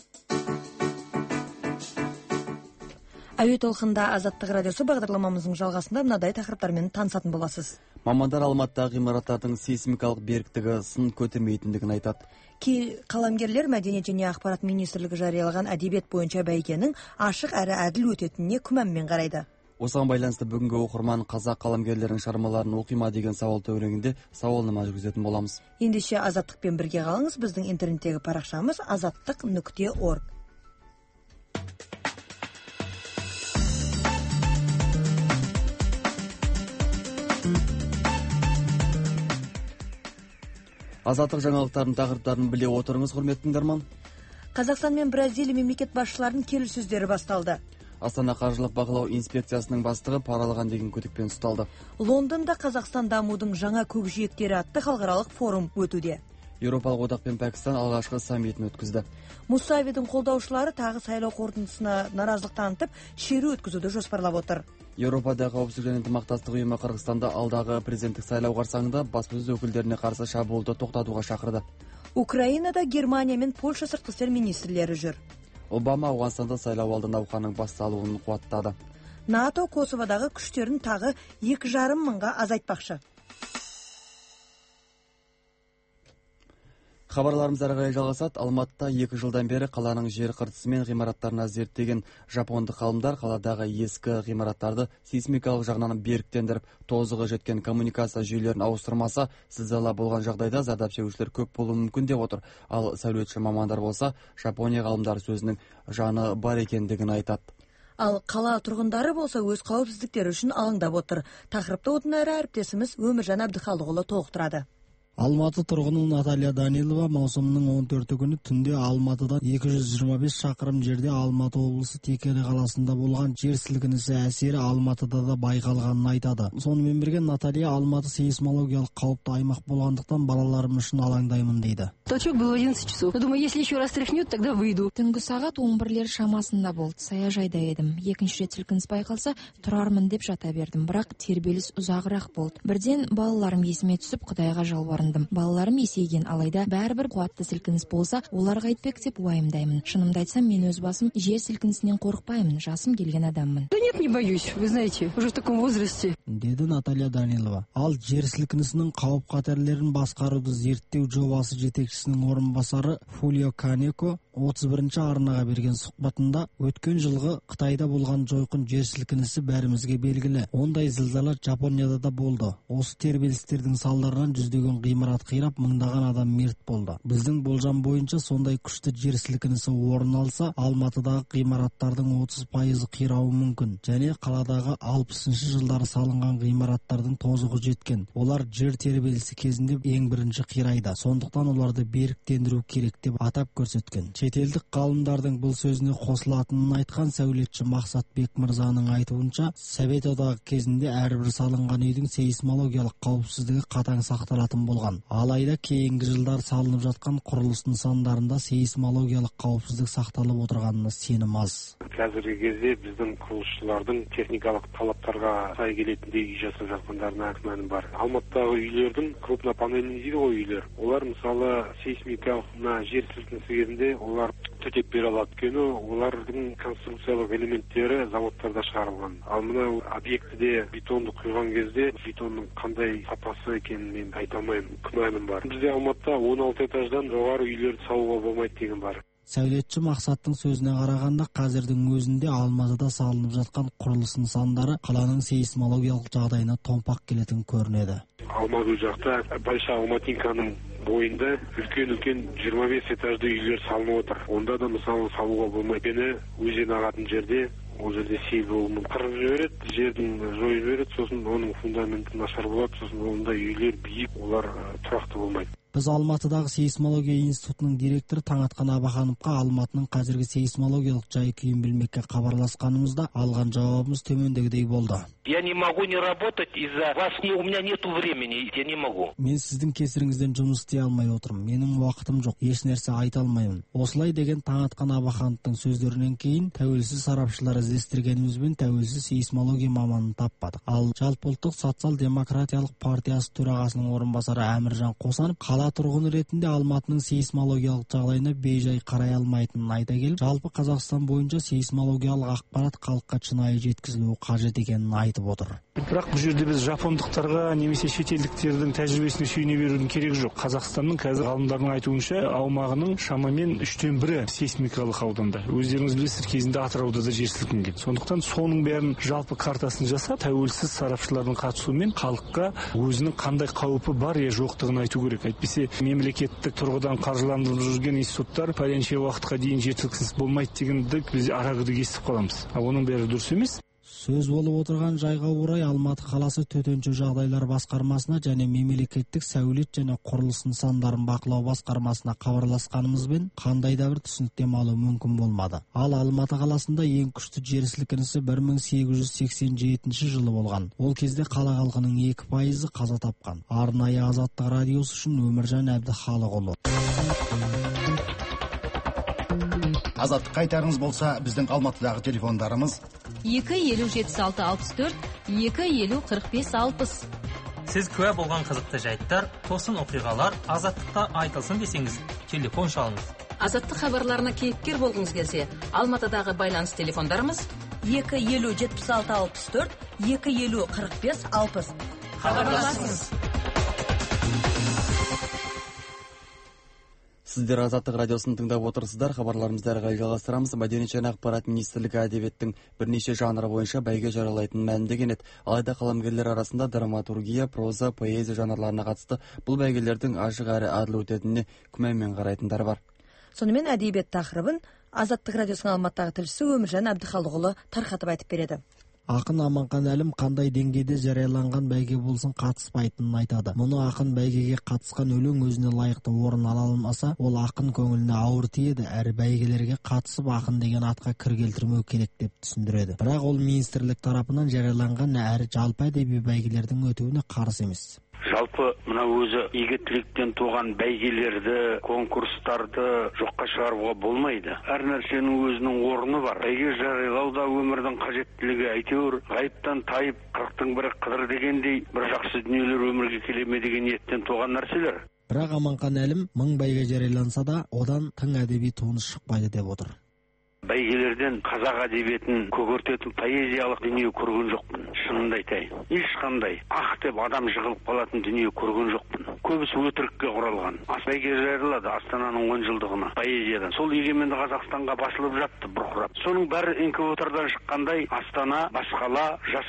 Әуе толқында Азаттық радиосы бағдарламамыздың жалғасында мынадай тақырыптармен танысатын боласыз. Мамандар Алматыдағы ғимараттардың сейсмикалық беріктігі сын көтермейтіндігін айтады. Кей қаламгерлер Мәдениет және ақпарат министрлігі жариялаған әдебиет бойынша бәйгенің ашық әрі әділ өтетініне күмәнмен қарайды. Осыған байланысты бүгінгі оқырман қазақ қаламгерлерінің шығармаларын оқима деген сауал төңірегінде сауалнама жүргізетін боламыз. Ендеше Азаттықпен бірге қалыңыз. Біздің интернеттегі парақшамыз azаттық.org. Азаттық жаңалықтардың тақырыптарын біле отырыңыз, құрметті тыңдарман. Қазақстан мен Бразилия мемлекет басшыларының келіссөздері басталды. Астана қаржылық бақылау инспекциясының бастығы пара алған деген күдікпен ұсталды. Лондонда Қазақстан дамудың жаңа көкжиектері атты халықаралық форум өтуде. Еуропалық одақ пен Пәкістан алғашқы саммитін өткізді. Мусавидің қолдаушылары тағы сайлау қорытындысына наразылық танытып, шеру өткізуді жоспарлап отыр. Еуропадағы қауіпсіздік және ынтымақтастық ұйымы Қырғызстанда алдағы президенттік сайлау қарсаңында баспасөз өкілдеріне қарсы шабуылды тоқтатуға шақырды. Украинада Германия мен Польша сыртқы істер министрлері жүр. Обама Ауғанстанда сайлау алды науқанның басталуын қуаттады. НАТО Косоводағы күштерін тағы 2,5 мыңға азайтпақшы. Хабарларымыз ары қарай жалғасады. Алматыда 2 жылдан бері қаланың жер қыртысы мен ғимараттарына зерттеген жапондық ғалымдар қаладағы ескі ғимараттарды сейсмикалық жағынан беріктендіріп, тозығы жеткен коммуникация жүйелерін ауыстырмаса, зілзала болған жағдайда зардап шегушілер көп болуы мүмкін деп отыр. Ал сәулетші мамандар болса, Жапония ғалымдар сөзінің жаны бар екендігін айтады. Ал қала тұрғындары болса өз қауіпсіздіктері үшін алаңдап отыр. Тақырыпты одан әрі әріптесіміз Өміржан Әбдіхалықұлы толықтырады. Алматы тұрғыны Наталья Данилова маусымның 14 күні түнде Алматыдан 225 шақырым жерде Алматы облысы Текелі қаласында болған жер сілкінісі әсері Алматыда да байқалғанын айтады. Сонымен бірге Наталья Алматы сейсмологиялық қауіпті аймақ болғандықтан балаларым үшін алаңдаймын дейді. Толчок был 11 часов. Думаю, если еще раз тряхнет, тогда выйду. Түнгі сағат 11-лер шамасында болды. Саяжайда едім. Екінші рет сілкініс байқалса, тұрармын деп жата бердім. Бірақ тербеліс ұзағырақ болды. Бірден балаларым есіме түсіп, Құдайға жалбарындым. Балаларым есейген, алайда бәрібір қуатты сілкініс болса, оларға айтпек деп уайымдаймын. Шынымды айтсам, мен өз басым жер сілкінісінен қорықпаймын. Жасым келген адаммын. Да нет, не боюсь. Вы знаете, уже в таком возрасте. Деді Наталья Данилова. Ал жер сілкінісінің қауіп-қатерлерін басқаруды зерттеу жобасы жетекшісінің орынбасары Фулио Канеко 31-ші арнаға берген сұхбатында өткен жылғы Қытайда болған жойқын жер сілкінісі бәрімізге белгілі. Ондай зілзала Жапонияда да болды. Осы тербелістердің салдарынан жүздеген ғимарат қирап, мыңдаған адам мерт болды. Біздің болжам бойынша сондай күшті жер сілкінісі орын алса, Алматыдағы ғимараттардың 30% қирауы мүмкін. Және қаладағы 60-шы жылдары салынған ғимараттардың тозығы жеткен. Олар жер тербелісі кезінде ең бірінші қирайды. Сондықтан оларды беріктендіру керек деп атап көрсеткен. Шетелдік ғалымдардың бұл сөзіне қосылатынын айтқан сәулетші Мақсат Бекмырзаның айтуынша, Совет одағы кезінде әрбір салынған үйдің сейсмологиялық қауіпсіздігі қатаң сақталатын болған. Алайда кейінгі жылдар салынып жатқан құрылыс нысандарында сейсмологиялық қауіпсіздік сақталып отырғанына сенім аз. Қазіргі кезде біздің құрылысшылардың техникалық талаптарға сай келетіндей үй жасап жатқандарына күмәнім бар. Алматыдағы үйлердің крупнопанельный дейді ғой үйлер. Олар мысалы сейсмикалық жер сілкінісі кезінде олар төтеп бере алады. Өйткені олардың конструкциялық элементтері заводтарда шығарылған. Ал мына объектіде бетонды құйған кезде бетонның қандай сапасы екенін мен айта алмаймын. Күмәнім бар. Бізде Алматыда 16 этаждан жоғары үйлерді салуға болмайды деген бар. Сәулетші Мақсаттың сөзіне қарағанда, қазірдің өзінде Алматыда салынып жатқан құрылыс нысандары қаланың сейсмологиялық жағдайына томпақ келетін көрінеді. Алматы жақта Большая Алматинканың бойында үлкен 25 этажды үйлер салынып отыр. Онда да мысалы салуға болмайды. Өзен ағатын жерде ол жерде сел болуы қырып жібереді, жердің жойып жібереді, сосын оның фундаменті нашар болады, сосын ондай үйлер биік, олар тұрақты болмайды. Біз Алматыдағы сейсмология институтының директоры Таңатқан Абахановқа Алматының қазіргі сейсмологиялық жай-күйін білмекке хабарласқанымызда алған жауабымыз төмендегідей болды. Я не могу не работать из-за вас, у меня нету времени, я не могу. Мен сіздің кесіріңізден жұмыс істей алмай отырмын. Менің уақытым жоқ, еш нәрсе айта алмаймын. Осылай деген Таңатқан Абахановтың сөздерінен кейін тәуелсіз сарапшылар іздестіргенімізбен тәуелсіз сейсмология маманын таппадық. Ал Жалпыұлттық социал-демократиялық партиясы төрағасының орынбасары Әміржан Қосанов қала тұрғыны ретінде Алматының сейсмологиялық жағдайына бейжай қарай алмайтынын айта келіп, жалпы Қазақстан бойынша сейсмологиялық ақпарат халыққа шынайы жеткізілуі қажет екенін айтып отыр. Бірақ бұл жерде біз жапондықтарға немесе шетелдіктердің тәжірибесіне сүйене берудің керегі жоқ. Қазақстанның қазір ғалымдардың айтуынша аумағының шамамен 3/1 сейсмикалық ауданда. Өздеріңіз білесіздер, кезінде Атырауда да жер сілкінген. Сондықтан соның бәрін жалпы картасын жасап, тәуелсіз сарапшылардың қатысуымен халыққа өзінің қандай қаупі бар я жоқтығын айту керек. Әйтпесе мемлекеттік тұрғыдан қаржыландырылып жүрген институттар пәленше уақытқа дейін жер сілкінісі болмайды дегенді біз арағыды естіп қаламыз. Оның бәрі дұрыс емес. Сөз болып отырған жайға орай Алматы қаласы төтенше жағдайлар басқармасына және мемлекеттік сәулет және құрылыс нысандарын бақылау басқармасына хабарласқанымызбен қандай да бір түсініктеме алу мүмкін болмады. Ал Алматы қаласында ең күшті жер сілкінісі 1887 жылы болған. Ол кезде қала халқының 2% қаза тапқан. Арнайы Азаттық радиосы үшін Өміржан Әбдіхалықұлы. Азаттық қайтарыңыз болса, біздің Алматыдағы телефондарымыз 2-50-76-64, 2-50-45-60. Сіз куә болған қызықты жайттар, тосын оқиғалар Азаттықта айтылсын десеңіз, телефон шалыңыз. Азаттық хабарларына кейіпкер болғыңыз келсе, Алматыдағы байланыс телефондарымыз 2-50-76-64, 2-50-45-60. Хабарласыңыз. Сіздер Азаттық радиосын тыңдап отырсыздар. Хабарларымызды әрі қарай жалғастырамыз. Мәдениет және ақпарат министрлігі әдебиеттің бірнеше жанры бойынша бәйге жариялайтынын мәлімдеген еді. Алайда қаламгерлер арасында драматургия, проза, поэзия жанрларына қатысты бұл бәйгелердің ашық әрі әділ өтетініне күмәнмен қарайтындар бар. Сонымен әдебиет тақырыбын Азаттық радиосының Алматыдағы тілшісі Өміржан Әбдіхалықұлы тарқатып айтып береді. Ақын Аманхан Әлім қандай деңгейде жарияланған бәйге болсын қатыспайтынын айтады. Мұны ақын бәйгеге қатысқан өлең өзіне лайықты орын ала алмаса, ол ақын көңіліне ауыр тиеді, әрі бәйгелерге қатысып ақын деген атқа кір келтірмеу керек деп түсіндіреді. Бірақ ол министрлік тарапынан жарияланған әрі жалпы әдеби бәйгелердің өтуіне қарсы емес. Жалпы мына өзі игі тілектен туған бәйгелерді, конкурстарды жоққа шығаруға болмайды. Әр нәрсенің өзінің орны бар. Бәйге жариялау да өмірдің қажеттілігі. Әйтеуір ғайыптан тайып, қырықтың бірі қыдыр дегендей, бір жақсы дүниелер өмірге келе ме деген ниеттен туған нәрселер. Бірақ Аманхан Әлім 1000 бәйге жарияланса да, одан тың әдеби туындыс шықпайды деп отыр. Бәйгелерден қазақ әдебиетін көгертетін поэзиялық дүние көрген жоқпын. Шынымды айтайын. Ешқандай ақ деп адам жығылып қалатын дүние көрген жоқпын. Көбісі өтірікке құралған. Бәйге жариялады Астананың 10 жылдығына поэзиядан. Сол егеменді Қазақстанға басылып жатты бұрқырап. Соның бәрі инкубатордан шыққандай Астана, басқала,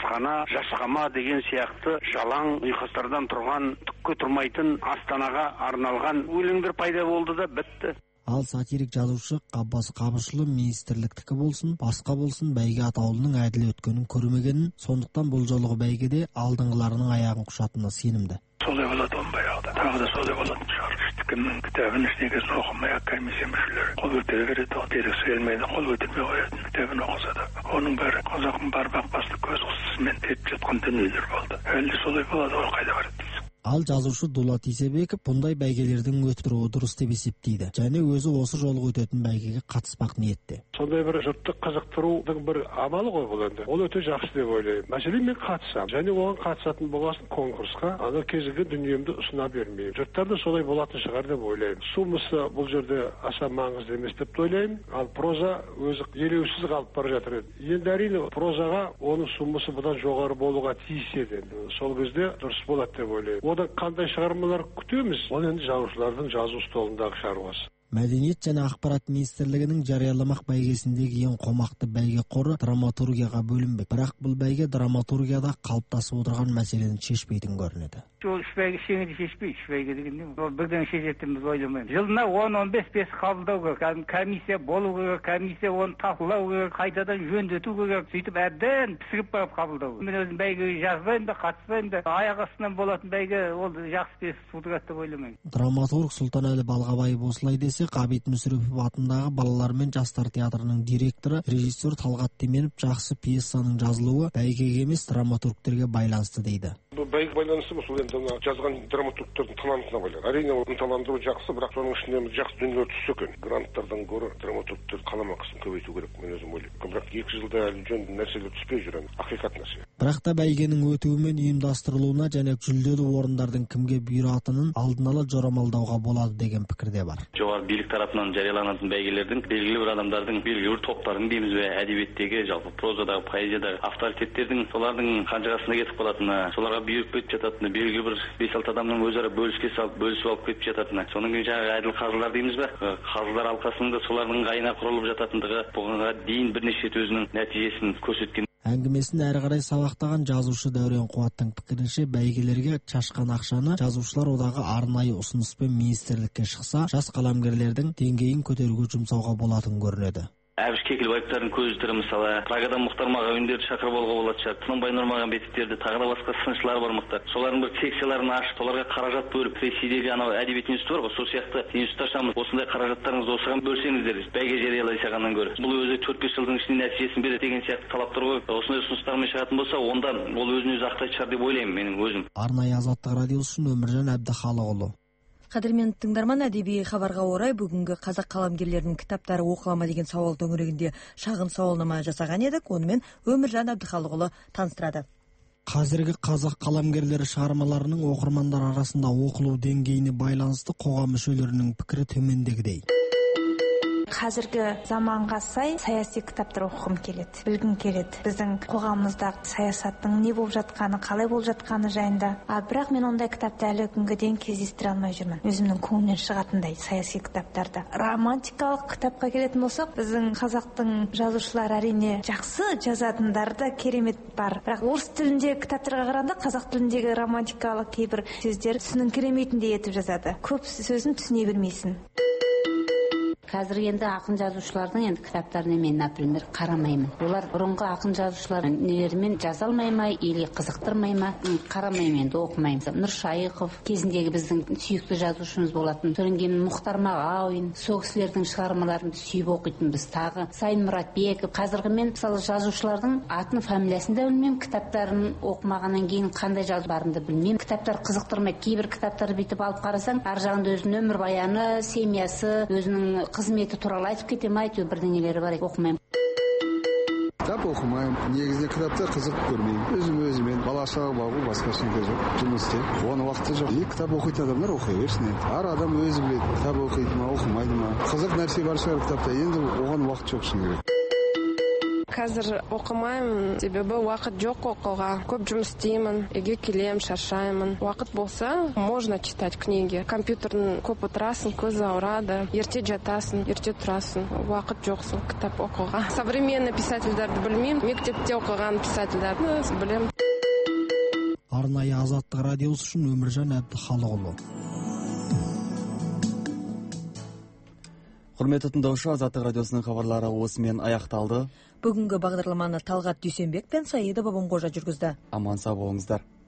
жасқама деген сияқты жалаң ұйқастардан тұрған, түкке тұрмайтын Астанаға арналған өлеңдер пайда болды да бітті. Ал сатирик жазушы Қаббас Қабышұлы министрліктікі болсын, басқа болсын бәйге атаулының әділ өткенін көрмегенін, сондықтан бұл жолғы бәйгеде алдыңғыларының аяғын құшатынына сенімді. Солай болады баяғыда. Тағы да солай болатын шығар. Кімнің кітабын ешнегесін оқымай комиссия мүшелері қол көтере береді. Берісі келмейді, қол көтермей қоятын. Кітабын оқыса да. Оның бәрі қазақтың бармақ басты көз қысысымен тетіп жатқан дүниелер болды. Әлде солай болады, ол қайда барады. Ал жазушы Дулат Исебеков бұндай бәйгелердің өтіп тұруы дұрыс деп есептейді. Және өзі осы жолғы өтетін бәйгеге қатыспақ ниетте. Сондай бір жұртты қызықтырудың бір амалы ғой бұл енді. Ол өте жақсы деп ойлаймын. Мәселен мен қатысамын. Және оған қатысатын болғасын конкурсқа ана кезгі дүниемді ұсына бермеймін. Жұрттар да солай болатын шығар деп ойлаймын. Суммасы бұл жерде аса маңызды емес деп ойлаймын. Ал проза өзі елеусіз қалып бара жатыр еді. Енді әрине прозаға оның суммасы бұдан жоғары болуға тиіс еді. Сол кезде дұрыс болады деп ойлаймын. Одан қандай шығармалар күтеміз? Ол енді жазушылардың жазу столындағы шаруасы. Мәдениет және ақпарат министрлігінің жарияламақ бәйгесіндегі ең қомақты бәйге қоры драматургияға бөлінбек. Бірақ бұл бәйге драматургияда қалыптасып отырған мәселені шешпейтін көрінеді. Ол үш бәйге шеңді шешпейді, үш бәйге деген не? Ол бірден шешетініміз ойламаймын. Жылына 10-15 қабылдау керек, комиссия болу керек, комиссия оны талқылау керек, қайтадан жөндету керек, сөйтіп әбден пісіріп барып қабылдау. Мен өзім бәйгеге жазбаймын да, қатыспаймын да, аяқ астынан болатын бәйге ол жақсы бес тудырады деп ойламаймын. Драматург Сұлтанәлі Балғабаев осылай десе, Ғабит Мүсірепов атындағы балалар мен жастар театрының директоры, режиссер Талғат Теменов жақсы пьесаның жазылуы бәйгеге емес драматургтерге байланысты дейді. Бәйге байланысты бұл енді жазған драматургтердің талантына байланысты. Әрине ол ынталандыру жақсы, бірақ соның ішінде жақсы дүниелер түссе екен. Гранттардан гөрі драматургтер қаламақысын көбейту керек, мен өзім ойлаймын. Бірақ 2 жылда әлі жөн нәрселер түспей жүр, ақиқат нәрсе. Бірақ та бәйгенің өтуімен ұйымдастырылуына және жүлделі орындардың кімге бұйыратынын алдын ала жорамалдауға болады деген пікірде бар. Жоғары билік тарапынан жарияланатын бәйгелердің белгілі бір адамдардың, белгілі бір топтардың дейміз бе, әдебиеттегі, жалпы прозадағы, поэзиядағы авторитеттердің солардың қанжығасына кетіп қалатыны, соларға бұйырып кетіп жататыны, белгілі бір 5-6 адамның өзара бөлісіп алып кетіп жататыны. Соның кейін жаңағы әділ қазылар дейміз бе, қазылар алқасының да солардың ыңғайына құрылып жататындығы бұғанға дейін бірнеше рет өзінің нәтижесін көрсеткен. Әңгімесін әрі қарай сабақтаған жазушы Дәурен Қуаттың пікірінше, бәйгелерге шашқан ақшаны жазушылар одағы арнайы ұсыныспен министрлікке шықса, жас қаламгерлердің деңгейін көтеруге жұмсауға болатын көрінеді. Әбіш Кекілбаевтардың көзі тірі мысалы, Прагадан Мұхтар Мағауиндерді шақырып алуға болады шығар. Тұнанбай Нұрмағанбетовтерді, тағы да басқа сыншылар бар мықты. Солардың бір секцияларын ашып, соларға қаражат бөліп, Ресейдегі анау әдебиет институты бар ғой, сол сияқты институт ашамыз. Осындай қаражаттарыңызды осыған бөлсеңіздер, бәйге жариялай салғаннан гөрі. Бұл өзі 4-5 жылдың ішінде нәтижесін береді деген сияқты талаптар ғой. Осындай ұсыныстармен шығатын болса, онда ол өзін-өзі ақтайтын шығар деп ойлаймын менің өзім. Арнайы Азаттық радиосы үшін Өміржан Әбдіхалықұлы. Қадірменді тыңдарман, әдеби хабарға орай бүгінгі қазақ қаламгерлерінің кітаптары оқылама деген сауал төңірегінде шағын сауалнама жасаған едік. Онымен Өміржан Әбдіхалықұлы таныстырады. Қазіргі қазақ қаламгерлері шығармаларының оқырмандар арасында оқылу деңгейіне байланысты қоғам мүшелерінің пікірі төмендегідей. қазіргі заманға сай саяси кітаптар оқығым келеді, білгім келеді. Біздің қоғамымызда саясаттың не болып жатқаны, қалай болып жатқаны жайында. Бірақ мен ондай кітапты әлі күнге дейін кездестіре алмай жүрмін. Өзімнің көңілімнен шығатындай саяси кітаптарды. Романтикалық кітапқа келетін болсақ, біздің қазақтың жазушылары әрине жақсы жазатындар да керемет бар. Бірақ орыс тіліндегі кітаптарға қарағанда қазақ тіліндегі романтикалық кейбір сөздер түсініңкіремейтіндей етіп жазады. Көп сөзін түсіне бермейсің. Қазір енді ақын жазушылардың енді кітаптарына мен, например, қарамаймын. Олар бұрынғы ақын жазушылар нелерімен жаза алмай ма, или қызықтырмай ма, қарамаймын, енді оқымаймын. Нұршайықов кезіндегі біздің сүйікті жазушымыз болатын. Содан кейін Мұхтар Мағауин, сол кісілердің шығармаларын сүйіп оқитынбыз. Тағы Сайын Мұратбеков. Қазіргі мен мысалы жазушылардың атын, фамилиясын да білмеймін, кітаптарын оқымағаннан кейін қандай жазу барымды білмеймін. Кітаптар қызықтырмай, кейбір кітаптарды бүйтіп алып қарасаң, ар жағында өзінің өмірбаяны, семьясы, өзінің қызметі туралы айтып кетем, әйтеуір бірдеңелері бар, оқымаймын. Кітап оқымаймын. Негізінде кітаптар қызық көрмеймін. Өзімен бала шаға бағу, басқа ештеңе жоқ. Жұмыс істеймін. Оны уақыты жоқ. Кітап оқитын адамдар оқи берсін. Әр адам өзі біледі. Кітап оқиды ма, оқымайды ма. Қызық нәрсе бар шығар кітапта. Енді оған уақыт жоқ шыны керек. Қазір оқымаймын, себебі уақыт жоқ оқуға. Көп жұмыс істеймін, үйге келем, шаршаймын. Уақыт болса, можно читать книги. Компьютердің көп отырасың, көзі ауырады, ерте жатасың, ерте тұрасың. Уақыт жоқсың кітап оқуға. Современный писательдерді білмеймін, мектепте оқыған писательдерді білем. Арнайы Азаттық радиосы үшін Өміржан Әбдіхалықұлы. Құрметті тыңдаушы, Азаттық радиосының хабарлары осымен аяқталды. Бүгінгі бағдарламаны Талғат Дүйсенбек пен Саида Бабанқожа жүргізді. Аман сау болыңыздар.